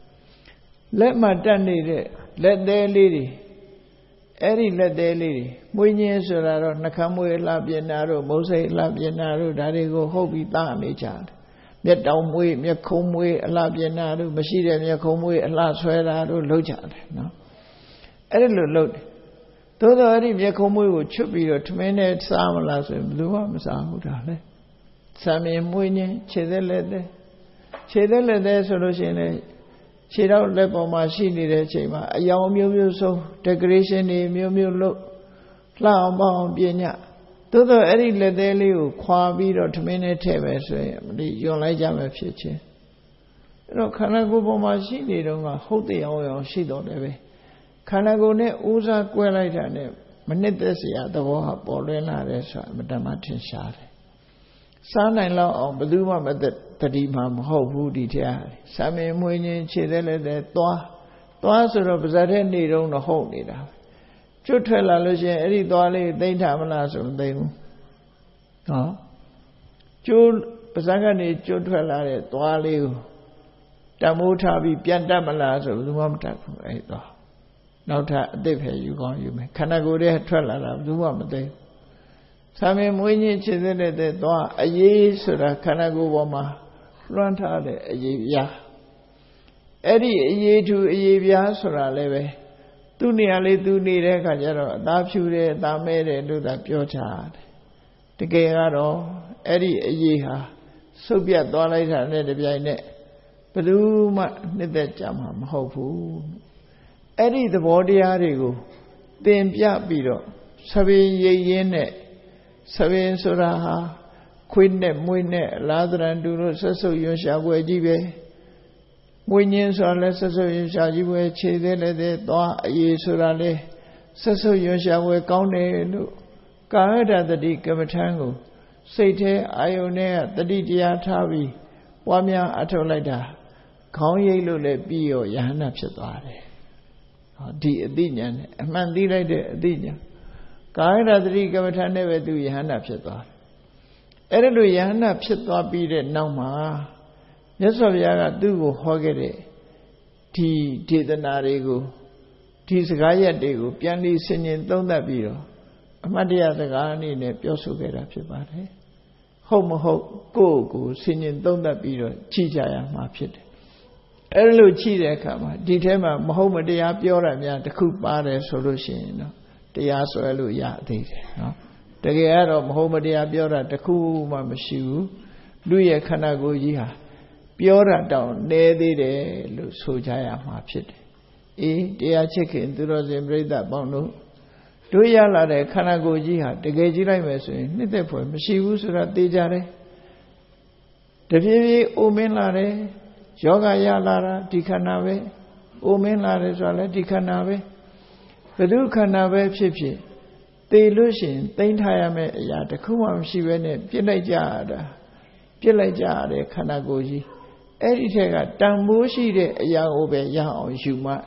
S1: Let my dandy, let their lady, Eddie, let their lady. When years are Nakamwe Labianaro, Mose Labianaro, Daddy go hope we down each other. Miet down way, miet comb way, a labianado, machine, miet comb way, a last swearado, lojad, no? I didn't load. Though the Adi miet comb way would chip you to many samalas and blue arms are. Sammy Muine, Chedele, Chedele, solution, Ched out lepo machine, a young mu so, decoration, mu look, flower bound, biena. Todo Eddie Ledelu, Quabido to many tables, you like jam a future. No, can I go for machine? You don't hold the oil, she don't have it. Can I go ne Uza Quelaita, Manetesia, the Waha, Bolena, Madame Martin Shard. Son in law of Baluma, but the Dimam, how would detail. Sammy Muinin, Chedele, the Toa, sort of Zarendi don't hold it out. Chutella Lucian, Eddie Dolly, they tamalas of them. No? Jul Pasangani, Chutella, Dolly, Tamutabi, Piantamalas of the Mumtak. No, they pay you go, you may. Can I go there, Trella of the Mumtak? Sammy Muini Chidele, the Doa, a ye, Sura, can I go, Woma, Flanta, a ye, Eddie, a ye to a ye, Sura, leve. Tuniali Tunire Kajaro, Dapsure, Damere, do that pure child. The Gayaro, Eddie Yeha, Soviet Dollar, Ned Bianet, Paduma, Ned Jamham, Hopu. Eddie the body arigo, then Piapido, Savi Yene, Savin Suraha, Quinne, Muine, Ladran, Duro, Sasso, Yosha, Wajibe. Muinians are less so in Shajiwe, Chedele, the Doa, Yesurale, Sasso Yosha, we count Kahada the Dicamatango, Sate, Ione, the Didia Tavi, Wamia Atolada, Kanye Lule Bio, Yana Chatare. Di Dinian, a man delay the Dinia. Kahada the Dicamatan never do Yana Chatar. Eredu Yana Chatar be the Nama. Yes, of Yaga do Hogere, T. Tidanarigo, T. Sagaya dego, Piani singing Dondabiro, Amadia the Gani, Piosugera Pibare, Homo Ho, go, singing Dondabiro, Chijaya Mapit. Erlo Chida Kama, Ditema, Mohammedia Piora, the Kupare solution, the Yasoelu Yati, the Gayaro, Mohammedia Piora, the Kuma Mashu, Luya Kanago Yiha. Piora down, near the Sojaya Mapit. Dear chicken, do not embrace that bono. Do ya la de Kanagoji, the Gajira Messi, neither for Machivus or Dejare. The Vivi Omenare, Yoga Yalara, Dicanave, Omenare, Zala, Dicanave. The Ducanave Chipi. They Lucian, they Tayame, Yat, the Kumam Shivene, Pilajada, Kanagoji. Editega, Tambushi de Yaobe Yao Juma.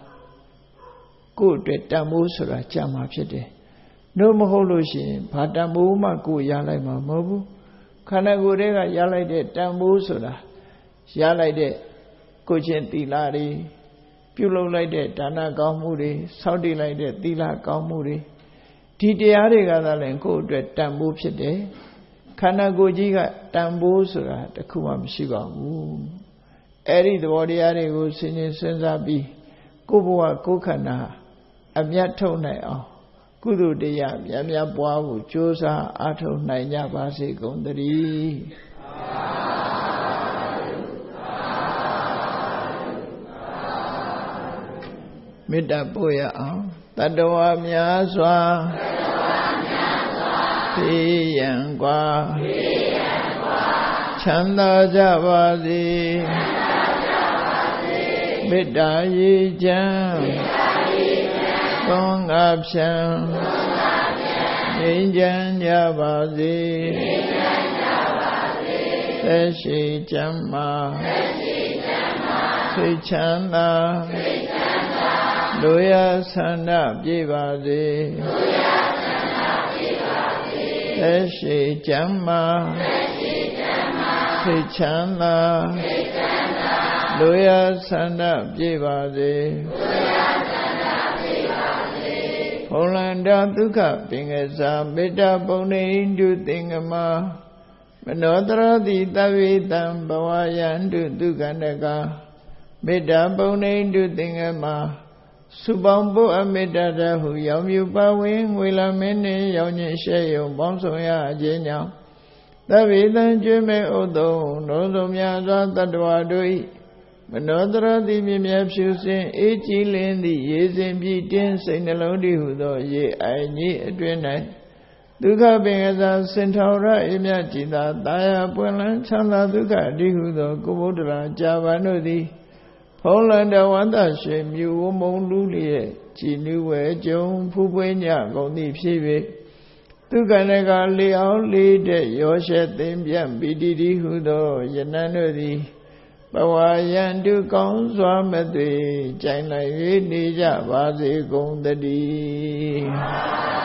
S1: Good at Tambusura, Jama Pete. No Moholushi, Patamuma go Yalama Mobu. Kanagurega Yalai de Tambusura. Yalai de Cocenti Lari. Pulo like de Dana Gaumuri, Saudi like de Dila Gaumuri. Tidiariga Dalen go to Tambu Pete. Kanagojiga Tambusura, the Kumam Shiva. Eri the body arigo singing Senzabi, Kuboa Kokana, Amiato Naya, Kudu de Yamia Boavu, Josa, Ato Naya Basi Gondari. မေတ္တာပို့ရအောင်တတ္တဝါများစွာသိရန်กว่าချမ်းသာကြပါစေမေတ္တာရေချမ်းသောငါဖြံငြိမ်းချမ်းကြပါစေသက်ရှိချမ်းသာစိတ်ချမ်းသာလူရဆန္ဒပြေပါစေသက်ရှိချမ်းသာစိတ်ချမ်းသာလူရဆန္ဒပြေပါစေဘုံလန္တာဒုက္ခပင်ကစားမေတ္တာပုံနေတုသင်္ကမမနောတရတိတဝိတံဘဝယန္တုဒုက္ခနကမေတ္တာပုံနေတုသင်္ကမစုပေါင်းဖို့အမေတ္တာတဟုရောင်မြူပါဝင်ငွေလာမင်းနှင့်ရောင်ညင်ရှဲယုံပေါင်းဆောင်ရခြင်းကြောင့်သဗ္ဗေတံကျွေးမဲ့ဥဒုံလုံးစုံများစွာတတ္တဝါတို့၏မနောတရတိမြင်မြဖြူစင်အေးကြည်လင်းသည့်ရေစဉ်ပြည့်တင်းစိတ်နှလုံးတည်ဟုသောရေအိုင်ကြီးအတွင်၌ဒုက္ခပင်ကစားစင်ထောရအေမြကြည်သာတာယာပွင့်လန်းချမ်းသာဒုက္ခတည်ဟုသောကုဗုဒ္ဓရာကြာပန်တို့သည်ဖုံးလန်တဝန္တရွှေမြူဝမုံလူလျက်ကြည်နူးဝဲကြုံဖူးပွေးညကုန်သည့်ဖြစ်၍ဒုက္ခနကလေအောင်လေးတဲ့ရောရှက်သိမ့်ပြန်ပီတိတိဟုသောယနံတို့သည်ဘဝယန္တုကောင်းစွာမသွေကြိုင်လိုက်၍နေကြပါစေကုန်သတည်း